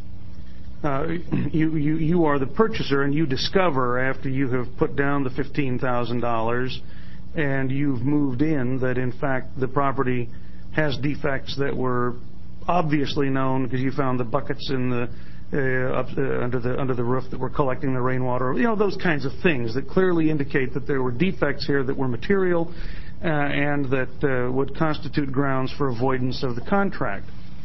H: you are the purchaser, and you discover after you have put down the $15,000 and you've moved in that, in fact, the property has defects that were obviously known because you found the buckets in the under the roof that were collecting the rainwater. Those kinds of things that clearly indicate that there were defects here that were material and that would constitute grounds for avoidance of the contract.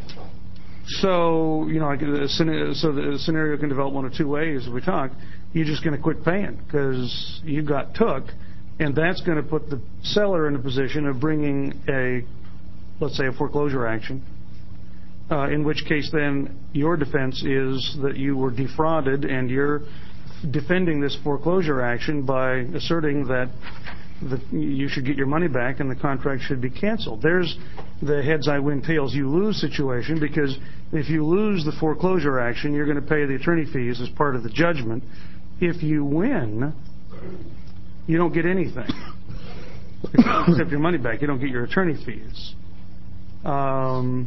H: So, the scenario can develop one of two ways as we talk. You're just going to quit paying because you got took, and that's going to put the seller in a position of bringing let's say a foreclosure action, in which case then your defense is that you were defrauded, and you're defending this foreclosure action by asserting that you should get your money back and the contract should be canceled. There's the heads I win, tails you lose situation, because if you lose the foreclosure action, you're going to pay the attorney fees as part of the judgment. If you win, you don't get anything. Except your money back. You don't get your attorney fees. And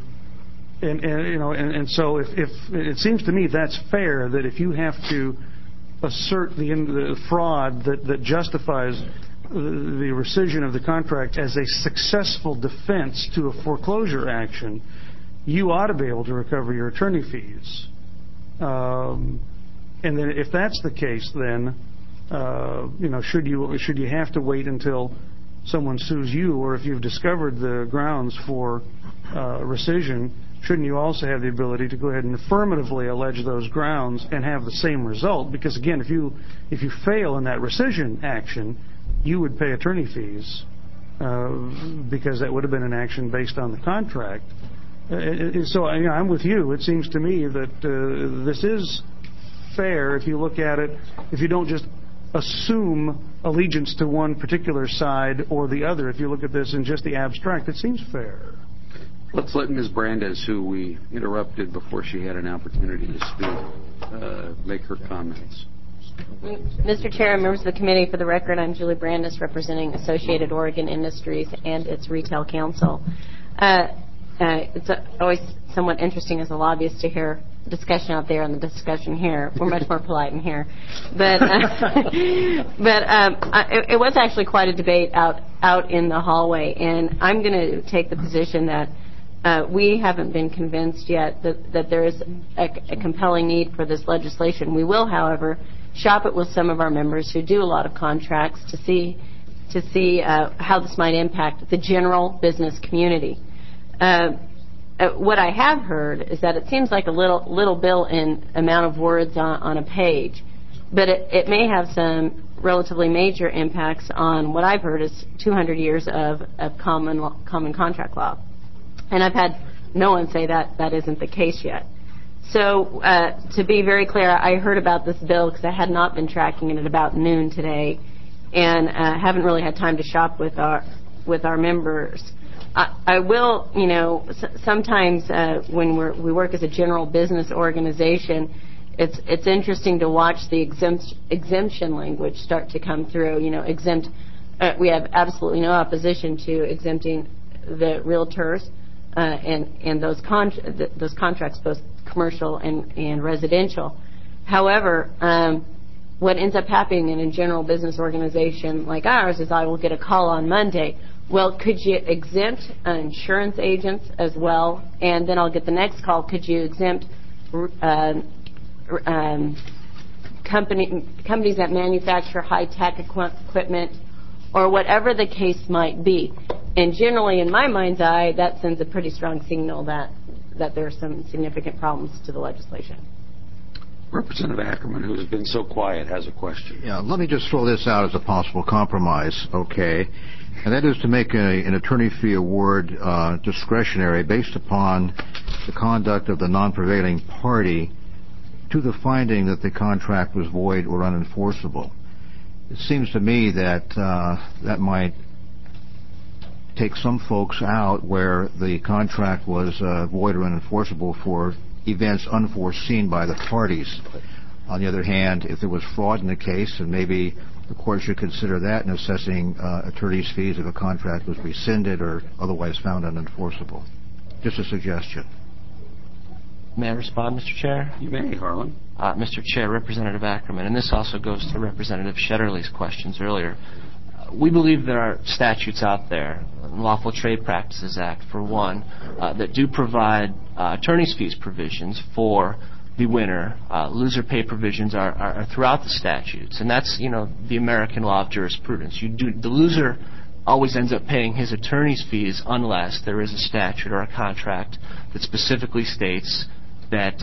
H: so if it seems to me that's fair, that if you have to assert the fraud that justifies the rescission of the contract as a successful defense to a foreclosure action, you ought to be able to recover your attorney fees. And then if that's the case, then should you have to wait until someone sues you, or if you've discovered the grounds for rescission, shouldn't you also have the ability to go ahead and affirmatively allege those grounds and have the same result? Because again, if you fail in that rescission action, you would pay attorney fees because that would have been an action based on the contract. So I'm with you. It seems to me that this is fair if you look at it, if you don't just assume allegiance to one particular side or the other. If you look at this in just the abstract, it seems fair.
A: Let's let Ms. Brandes, who we interrupted before she had an opportunity to speak, make her comments.
B: Mr. Chair and members of the committee, for the record, I'm Julie Brandes, representing Associated Oregon Industries and its retail council. It's always somewhat interesting as a lobbyist to hear the discussion out there and the discussion here. We're much more polite in here. But it was actually quite a debate out in the hallway, and I'm going to take the position that we haven't been convinced yet that there is a compelling need for this legislation. We will, however, shop it with some of our members who do a lot of contracts to see how this might impact the general business community. What I have heard is that it seems like a little bill in amount of words on a page, but it may have some relatively major impacts on what I've heard is 200 years of common contract law. And I've had no one say that isn't the case yet. So to be very clear, I heard about this bill because I had not been tracking it at about noon today, and haven't really had time to shop with our members. I will, sometimes when we work as a general business organization, it's interesting to watch the exemption language start to come through. Exempt. We have absolutely no opposition to exempting the realtors and those contracts, both commercial and residential. However, what ends up happening in a general business organization like ours is I will get a call on Monday. Well, could you exempt insurance agents as well? And then I'll get the next call. Could you exempt companies that manufacture high-tech equipment, or whatever the case might be? And generally, in my mind's eye, that sends a pretty strong signal that there are some significant problems to the legislation.
A: Representative Ackerman, who has been so quiet, has a question.
R: Yeah, let me just throw this out as a possible compromise, okay? And that is to make an attorney fee award discretionary based upon the conduct of the non-prevailing party to the finding that the contract was void or unenforceable. It seems to me that that might take some folks out where the contract was void or unenforceable for events unforeseen by the parties. On the other hand, if there was fraud in the case, then maybe the court should consider that in assessing attorney's fees if a contract was rescinded or otherwise found unenforceable. Just a suggestion.
E: May I respond, Mr. Chair?
A: You may, Harlan.
E: Mr. Chair, Representative Ackerman, and this also goes to Representative Shetterly's questions earlier. We believe there are statutes out there, Lawful Trade Practices Act, for one, that do provide attorney's fees provisions for the winner. Loser pay provisions are throughout the statutes, and that's, the American law of jurisprudence. The loser always ends up paying his attorney's fees unless there is a statute or a contract that specifically states that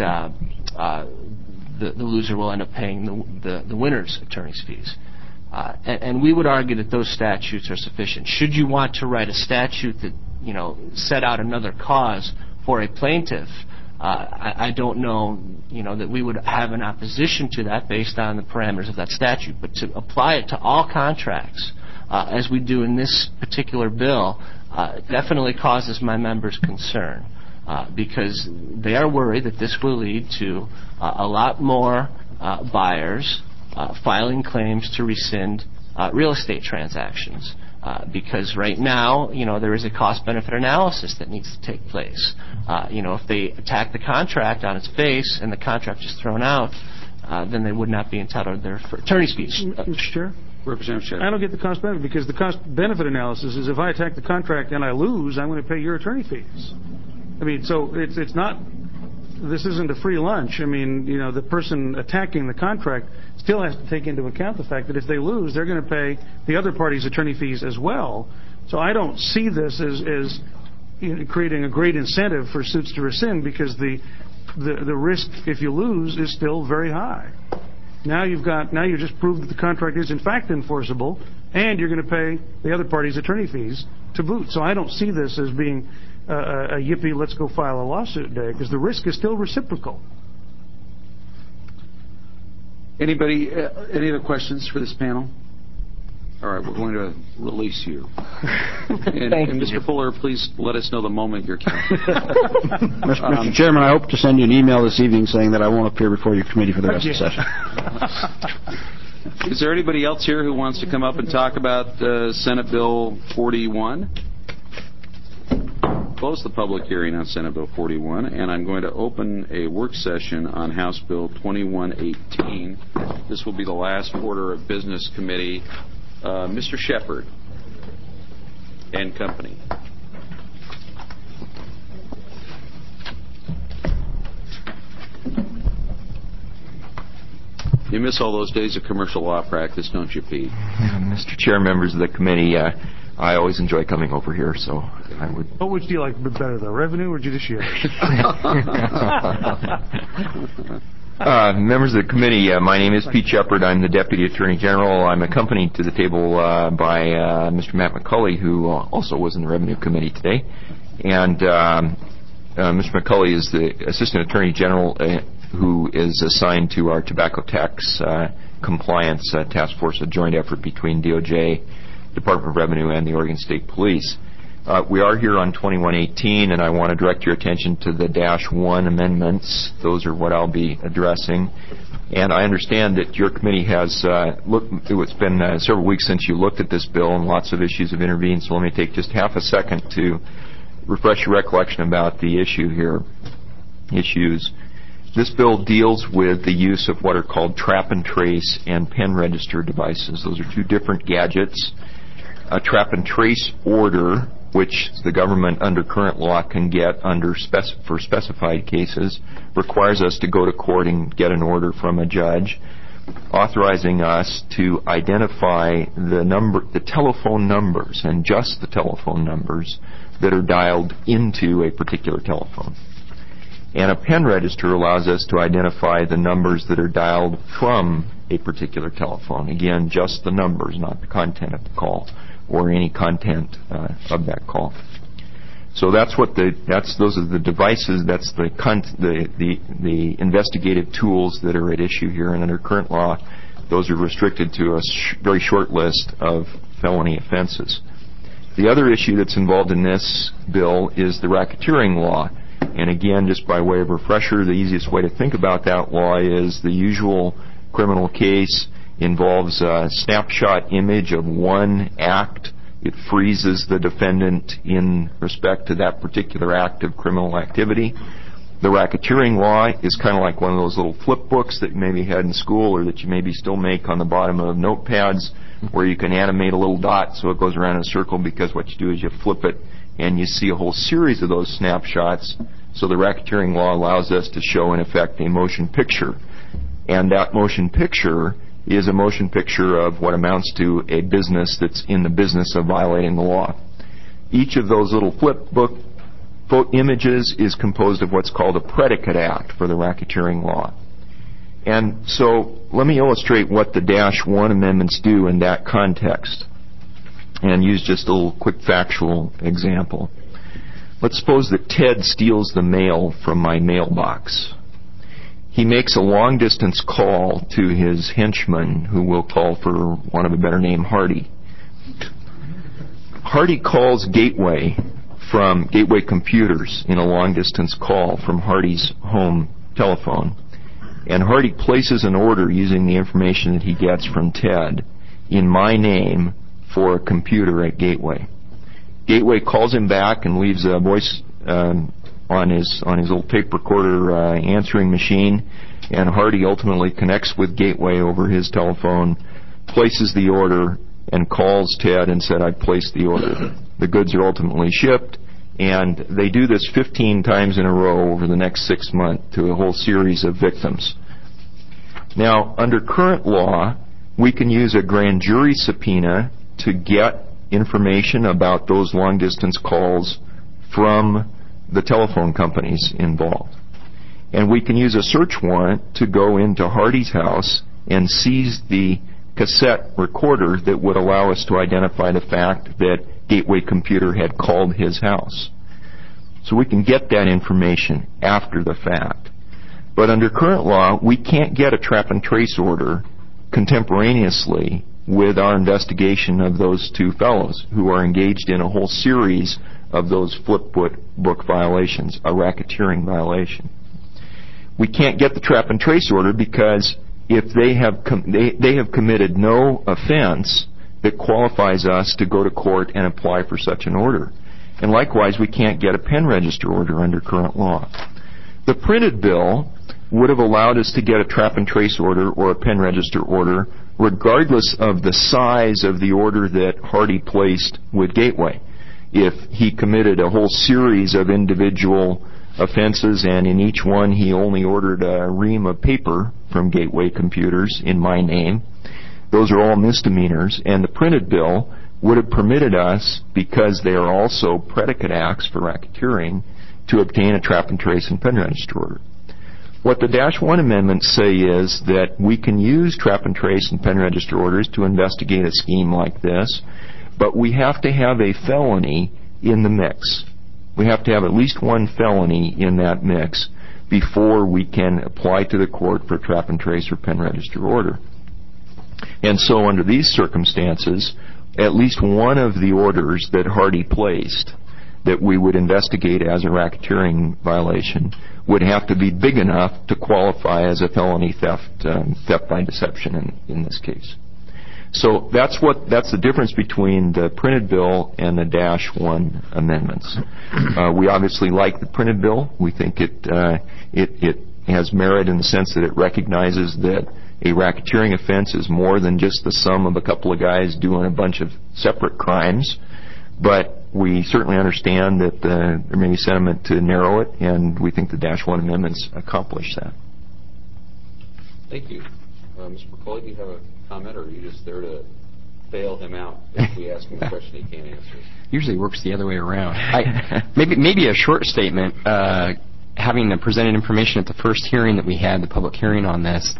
E: the loser will end up paying the winner's attorney's fees. And we would argue that those statutes are sufficient. Should you want to write a statute that, set out another cause for a plaintiff, I don't know, that we would have an opposition to that based on the parameters of that statute. But to apply it to all contracts, as we do in this particular bill, definitely causes my members concern. Because they are worried that this will lead to a lot more buyers filing claims to rescind real estate transactions. Because right now, there is a cost-benefit analysis that needs to take place. If they attack the contract on its face and the contract is thrown out, then they would not be entitled to their attorney's fees.
H: Mr. Chair?
A: Representative Shetterly.
H: I don't get the cost-benefit because the cost-benefit analysis is if I attack the contract and I lose, I'm going to pay your attorney fees. I mean, so it's not, this isn't a free lunch. I mean, the person attacking the contract still has to take into account the fact that if they lose, they're going to pay the other party's attorney fees as well. So I don't see this as creating a great incentive for suits to rescind because the risk, if you lose, is still very high. Now you just proved that the contract is in fact enforceable, and you're going to pay the other party's attorney fees to boot. So I don't see this as being a yippee, let's go file a lawsuit day, because the risk is still reciprocal.
A: Any other questions for this panel? All right, we're going to release you. And Mr. Fuller, please let us know the moment you're counted.
V: Mr. Chairman, I hope to send you an email this evening saying that I won't appear before your committee for the rest of the session.
A: Is there anybody else here who wants to come up and talk about Senate Bill 41? Close the public hearing on Senate Bill 41, and I'm going to open a work session on House Bill 2118. This will be the last order of business committee. Mr. Shepard and company. You miss all those days of commercial law practice, don't you, Pete?
C: Mr. Chair, members of the committee, I always enjoy coming over here, so I would...
H: What would you like better, though, revenue or judiciary?
C: Members of the committee, my name is Pete Shepard. I'm the Deputy Attorney General. I'm accompanied to the table by Mr. Matt McCulley, who also was in the Revenue Committee today. And Mr. McCulley is the Assistant Attorney General who is assigned to our tobacco tax compliance task force, a joint effort between DOJ, Department of Revenue, and the Oregon State Police. We are here on 2118, and I want to direct your attention to the -1 amendments. Those are what I'll be addressing. And I understand that your committee has looked. It's been several weeks since you looked at this bill, and lots of issues have intervened, so let me take just half a second to refresh your recollection about the issue here. This bill deals with the use of what are called trap and trace and pen register devices. Those are two different gadgets. A trap and trace order, which the government under current law can get for specified cases, requires us to go to court and get an order from a judge authorizing us to identify the telephone numbers, and just the telephone numbers that are dialed into a particular telephone. And a pen register allows us to identify the numbers that are dialed from a particular telephone. Again, just the numbers, not the content of the call or any content of that call. So those are the devices. That's the investigative tools that are at issue here. And under current law, those are restricted to a very short list of felony offenses. The other issue that's involved in this bill is the racketeering law. And again, just by way of refresher, the easiest way to think about that law is the usual criminal case involves a snapshot image of one act. It freezes the defendant in respect to that particular act of criminal activity. The racketeering law is kind of like one of those little flip books that you maybe had in school or that you maybe still make on the bottom of notepads where you can animate a little dot so it goes around in a circle, because what you do is you flip it and you see a whole series of those snapshots. So the racketeering law allows us to show, in effect, a motion picture. And that motion picture is a motion picture of what amounts to a business that's in the business of violating the law. Each of those little flip book images is composed of what's called a predicate act for the racketeering law. And so let me illustrate what the Dash 1 amendments do in that context and use just a little quick factual example. Let's suppose that Ted steals the mail from my mailbox. He makes a long-distance call to his henchman, who we'll call, for want of a better name, Hardy. Hardy calls Gateway from Gateway Computers in a long-distance call from Hardy's home telephone. And Hardy places an order using the information that he gets from Ted in my name for a computer at Gateway. Gateway calls him back and leaves a voice on his little tape recorder answering machine, and Hardy ultimately connects with Gateway over his telephone, places the order, and calls Ted and said, "I placed the order." The goods are ultimately shipped, and they do this 15 times in a row over the next 6 months to a whole series of victims. Now, under current law, we can use a grand jury subpoena to get information about those long-distance calls from the telephone companies involved. And we can use a search warrant to go into Hardy's house and seize the cassette recorder that would allow us to identify the fact that Gateway Computer had called his house. So we can get that information after the fact. But under current law, we can't get a trap and trace order contemporaneously with our investigation of those two fellows who are engaged in a whole series of those flip book violations, a racketeering violation. We can't get the trap and trace order because if they have committed no offense that qualifies us to go to court and apply for such an order. And likewise, we can't get a pen register order under current law. The printed bill would have allowed us to get a trap and trace order or a pen register order regardless of the size of the order that Hardy placed with Gateway. If he committed a whole series of individual offenses and in each one he only ordered a ream of paper from Gateway Computers in my name, those are all misdemeanors, and the printed bill would have permitted us, because they are also predicate acts for racketeering, to obtain a trap and trace and pen register order. What the Dash 1 amendments say is that we can use trap and trace and pen register orders to investigate a scheme like this, but we have to have a felony in the mix. We have to have at least one felony in that mix before we can apply to the court for a trap and trace or pen register order. And so under these circumstances, at least one of the orders that Hardy placed that we would investigate as a racketeering violation would have to be big enough to qualify as a felony theft by deception in this case. So that's the difference between the printed bill and the Dash 1 amendments. We obviously like the printed bill. We think it has merit in the sense that it recognizes that a racketeering offense is more than just the sum of a couple of guys doing a bunch of separate crimes. But we certainly understand that there may be sentiment to narrow it, and we think the Dash 1 amendments accomplish that.
A: Thank you. Mr. McCauley, do you have a comment, or are you just there to bail him out if we ask him a question he can't answer?
M: Usually works the other way around. Maybe a short statement, having presented information at the first hearing that we had, the public hearing on this.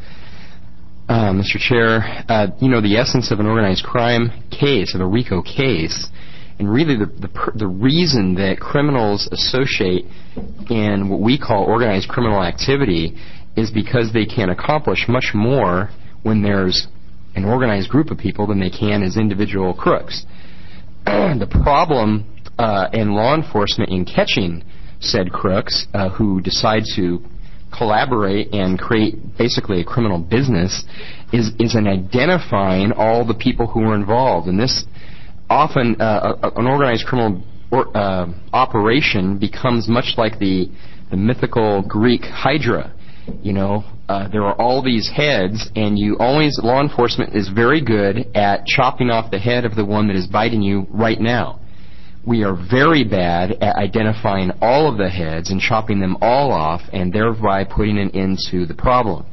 M: Mr. Chair, the essence of an organized crime case, of a RICO case, and really the reason that criminals associate in what we call organized criminal activity is because they can accomplish much more when there's an organized group of people than they can as individual crooks. the problem in law enforcement in catching said crooks who decide to collaborate and create basically a criminal business is in identifying all the people who are involved. And this often, an organized criminal operation becomes much like the mythical Greek Hydra. You know, there are all these heads, and law enforcement is very good at chopping off the head of the one that is biting you right now. We are very bad at identifying all of the heads and chopping them all off, and thereby putting an end to the problem.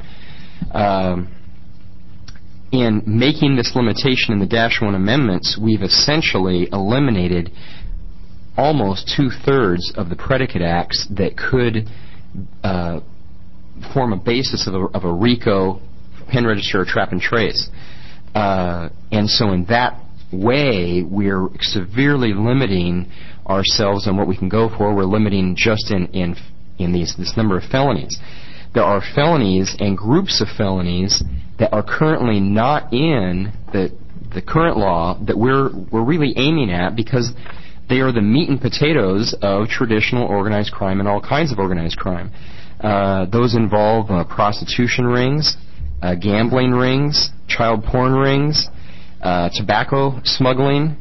M: In making this limitation in the Dash-1 amendments, we've essentially eliminated almost 2/3 of the predicate acts that could form a basis of a RICO, pen register, or trap and trace. And so in that way, we're severely limiting ourselves on what we can go for. We're limiting just in this number of felonies. There are felonies and groups of felonies that are currently not in the current law that we're really aiming at, because they are the meat and potatoes of traditional organized crime and all kinds of organized crime. Those involve prostitution rings, gambling rings, child porn rings, tobacco smuggling,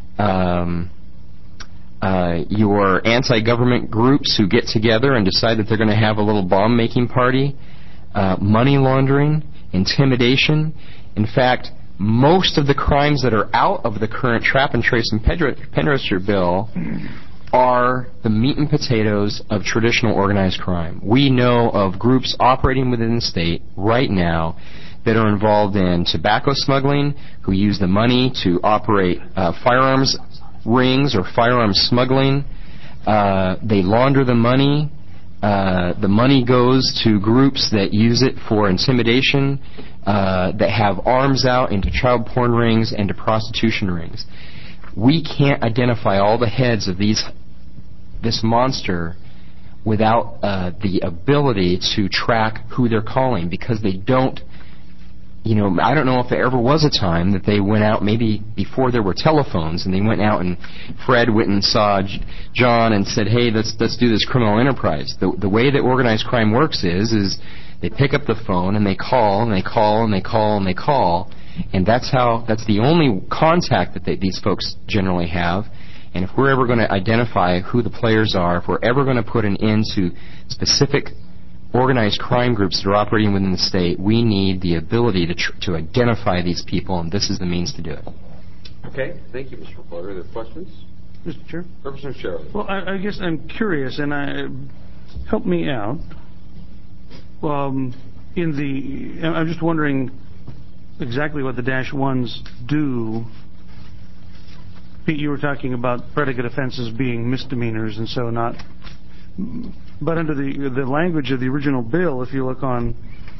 M: your anti-government groups who get together and decide that they're going to have a little bomb-making party, money laundering, intimidation. In fact, most of the crimes that are out of the current trap and trace and pen register bill are the meat and potatoes of traditional organized crime. We know of groups operating within the state right now that are involved in tobacco smuggling, who use the money to operate firearms rings or firearms smuggling. They launder the money. The money goes to groups that use it for intimidation, that have arms out into child porn rings and to prostitution rings. We can't identify all the heads of this monster without the ability to track who they're calling, because they don't. I don't know if there ever was a time that they went out, maybe before there were telephones, and they went out and Fred went and saw John and said, hey, let's do this criminal enterprise. The way that organized crime works is they pick up the phone and they call and they call and they call and they call, and that's the only contact that these folks generally have. And if we're ever going to identify who the players are, if we're ever going to put an end to specific organized crime groups that are operating within the state, we need the ability to identify these people, and this is the means to do it.
A: Okay. Thank you, Mr. Reporter. Are there questions?
H: Mr. Chair?
A: Representative Sherrill.
H: Well, I guess I'm curious, and help me out. I'm just wondering exactly what the Dash-1s do. Pete, you were talking about predicate offenses being misdemeanors, and so not. But under the language of the original bill, if you look on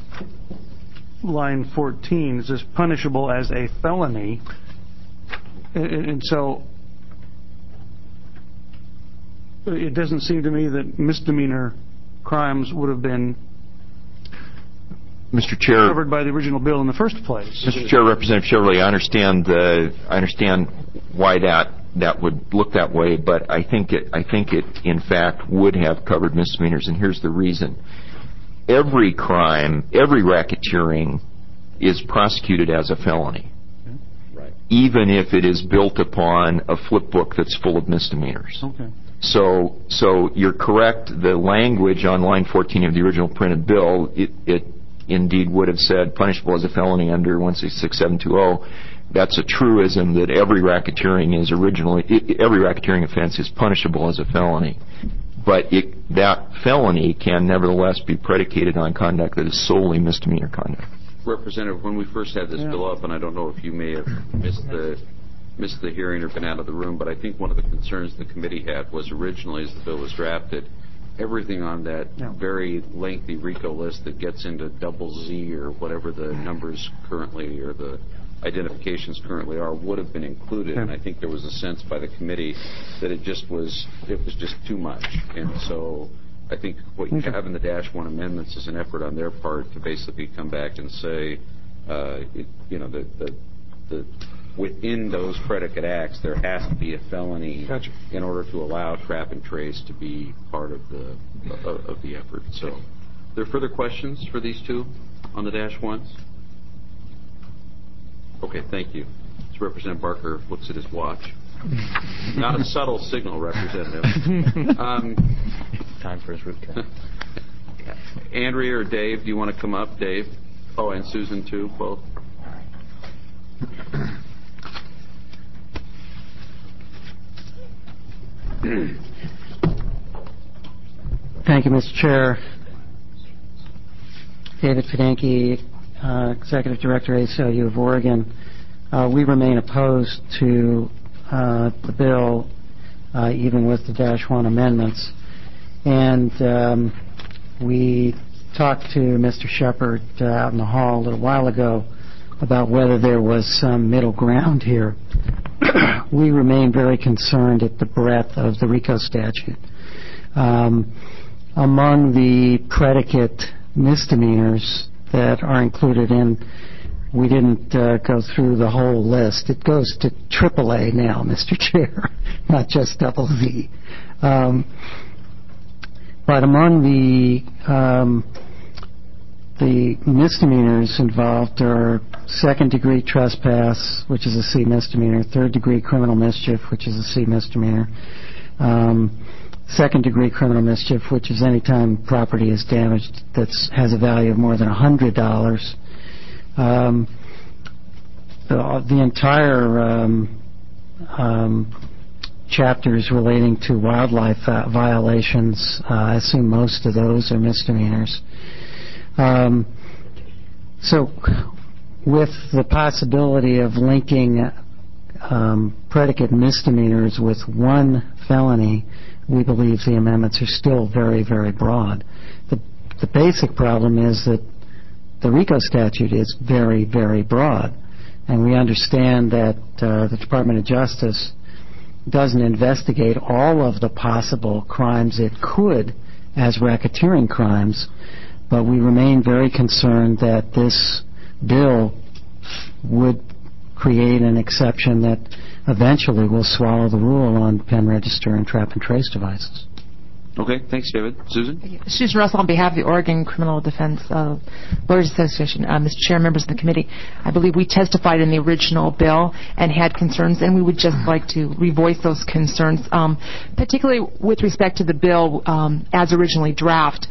H: line 14, it says punishable as a felony. And so it doesn't seem to me that misdemeanor crimes would have been
C: Mr. Chair,
H: covered by the original bill in the first place.
C: Mr. Chair, Representative Shirley, I understand why that would look that way, but I think it in fact would have covered misdemeanors, and here's the reason. Every crime, every racketeering is prosecuted as a felony, right, even if it is built upon a flip book that's full of misdemeanors. Okay. So you're correct. The language on line 14 of the original printed bill, it indeed would have said punishable as a felony under 166720. That's a truism that every racketeering offense is punishable as a felony. But that felony can nevertheless be predicated on conduct that is solely misdemeanor conduct.
A: Representative, when we first had this bill up, and I don't know if you may have missed the hearing or been out of the room, but I think one of the concerns the committee had was originally as the bill was drafted, everything on that very lengthy RICO list that gets into double Z or whatever the numbers currently or the identifications currently are would have been included, and I think there was a sense by the committee that it was just too much. And so I think what you have in the Dash-1 amendments is an effort on their part to basically come back and say, the
Q: within those predicate acts, there has to be a felony in order to allow trap and trace to be part of the effort. So, are there further questions for these two on the -1s? Okay, thank you. As Representative Barker looks at his watch. Not a subtle signal, Representative.
T: Time for his root canal.
Q: Andrea or Dave, do you want to come up? Dave? Oh, and Susan, too, both.
K: Thank you, Mr. Chair. David Fidanki, Executive Director, ACLU of Oregon. We remain opposed to the bill, even with the -1 amendments. And we talked to Mr. Shepard out in the hall a little while ago about whether there was some middle ground here. We remain very concerned at the breadth of the RICO statute. Among the predicate misdemeanors that are included in, we didn't go through the whole list. It goes to AAA now, Mr. Chair, not just ZZ. But among the misdemeanors involved are second-degree trespass, which is a C misdemeanor, third-degree criminal mischief, which is a C misdemeanor, second-degree criminal mischief, which is any time property is damaged that has a value of more than $100. The entire chapters relating to wildlife violations, I assume most of those are misdemeanors. So with the possibility of linking predicate misdemeanors with one felony, we believe the amendments are still very, very broad. The basic problem is that the RICO statute is very, very broad, and we understand that the Department of Justice doesn't investigate all of the possible crimes it could as racketeering crimes, but we remain very concerned that this bill would create an exception that eventually will swallow the rule on pen register and trap and trace devices.
Q: Okay, thanks, David. Susan?
N: Susan Russell on behalf of the Oregon Criminal Defense Lawyers Association. Mr. Chair, members of the committee, I believe we testified in the original bill and had concerns, and we would just like to revoice those concerns, particularly with respect to the bill as originally drafted.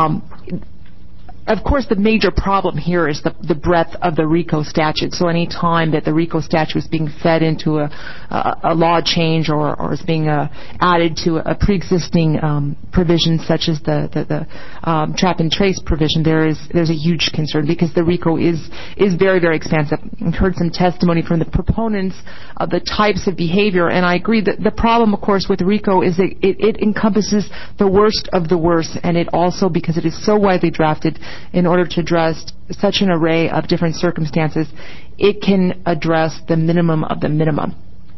N: Of course, the major problem here is the breadth of the RICO statute. So any time that the RICO statute is being fed into a law change or is being added to a pre-existing provision such as the trap and trace provision, there's a huge concern because the RICO is very, very expansive. I've heard some testimony from the proponents of the types of behavior, and I agree that the problem, of course, with RICO is that it encompasses the worst of the worst, and it also, because it is so widely drafted, in order to address such an array of different circumstances, it can address the minimum of the minimum.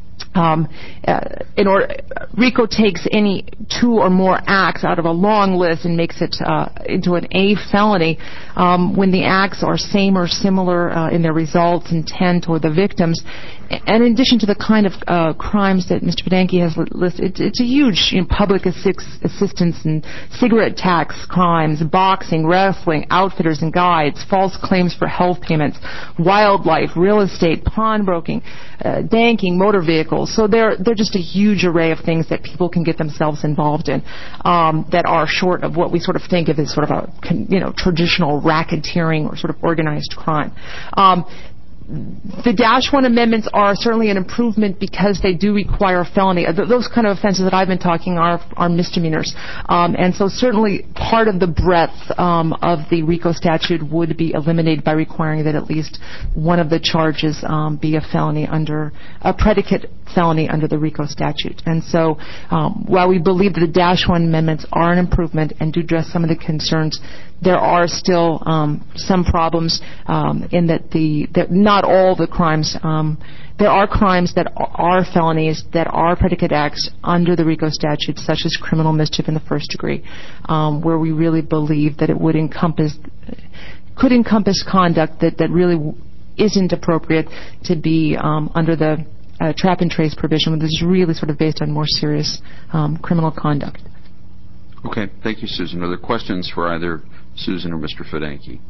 N: RICO takes any two or more acts out of a long list and makes it into an A felony when the acts are same or similar in their results, intent, or the victims. And in addition to the kind of crimes that Mr. Fidanki has listed, it's a huge public assistance and cigarette tax crimes, boxing, wrestling, outfitters and guides, false claims for health payments, wildlife, real estate, pawnbroking, banking, motor vehicles. So they're just a huge array of things that people can get themselves involved in that are short of what we sort of think of as sort of a traditional racketeering or sort of organized crime. The -1 amendments are certainly an improvement because they do require a felony. Those kind of offenses that I've been talking are misdemeanors. And so certainly part of the breadth of the RICO statute would be eliminated by requiring that at least one of the charges be a felony under a predicate felony under the RICO statute. And so while we believe that the -1 amendments are an improvement and do address some of the concerns, there are still some problems in that not all the crimes. There are crimes that are felonies that are predicate acts under the RICO statute, such as criminal mischief in the first degree, where we really believe that it could encompass conduct that really isn't appropriate to be under the trap and trace provision, which is really sort of based on more serious criminal conduct.
Q: Okay. Thank you, Susan. Are there questions for either Susan or Mr. Fidanki?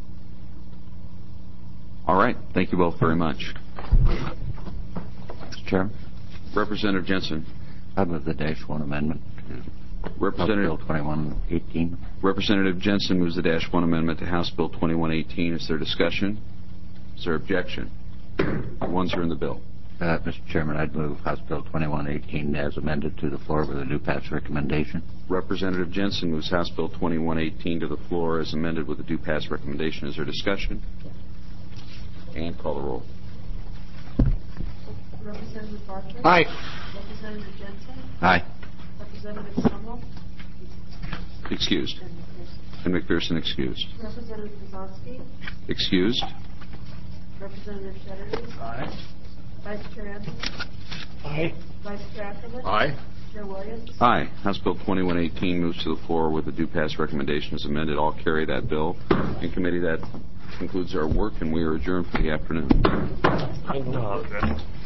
Q: All right. Thank you both very much.
U: Mr. Chairman?
Q: Representative Jensen.
U: I move the -1 amendment to
Q: Representative
U: House Bill 2118.
Q: Representative Jensen moves the -1 amendment to House Bill 2118. Is there discussion? Is there objection? The ones are in the bill.
U: Mr. Chairman, I'd move House Bill 2118 as amended to the floor with a new pass recommendation.
Q: Representative Jensen moves House Bill 2118 to the floor as amended with a due pass recommendation. Is there discussion? And call the roll.
J: Representative Bartlett?
O: Aye.
J: Representative Jensen?
U: Aye.
J: Representative Summerall?
Q: Excused. And McPherson excused.
J: Representative Kozlowski?
Q: Excused.
J: Representative Shetterly?
O: Aye.
J: Vice Chair Anderson?
O: Aye.
J: Vice Chair Ackerman?
O: Aye.
J: Chair Williams?
Q: Aye. House Bill 2118 moves to the floor with a due pass recommendation as amended. All carry that bill. In committee, that concludes our work, and we are adjourned for the afternoon.
O: I know that.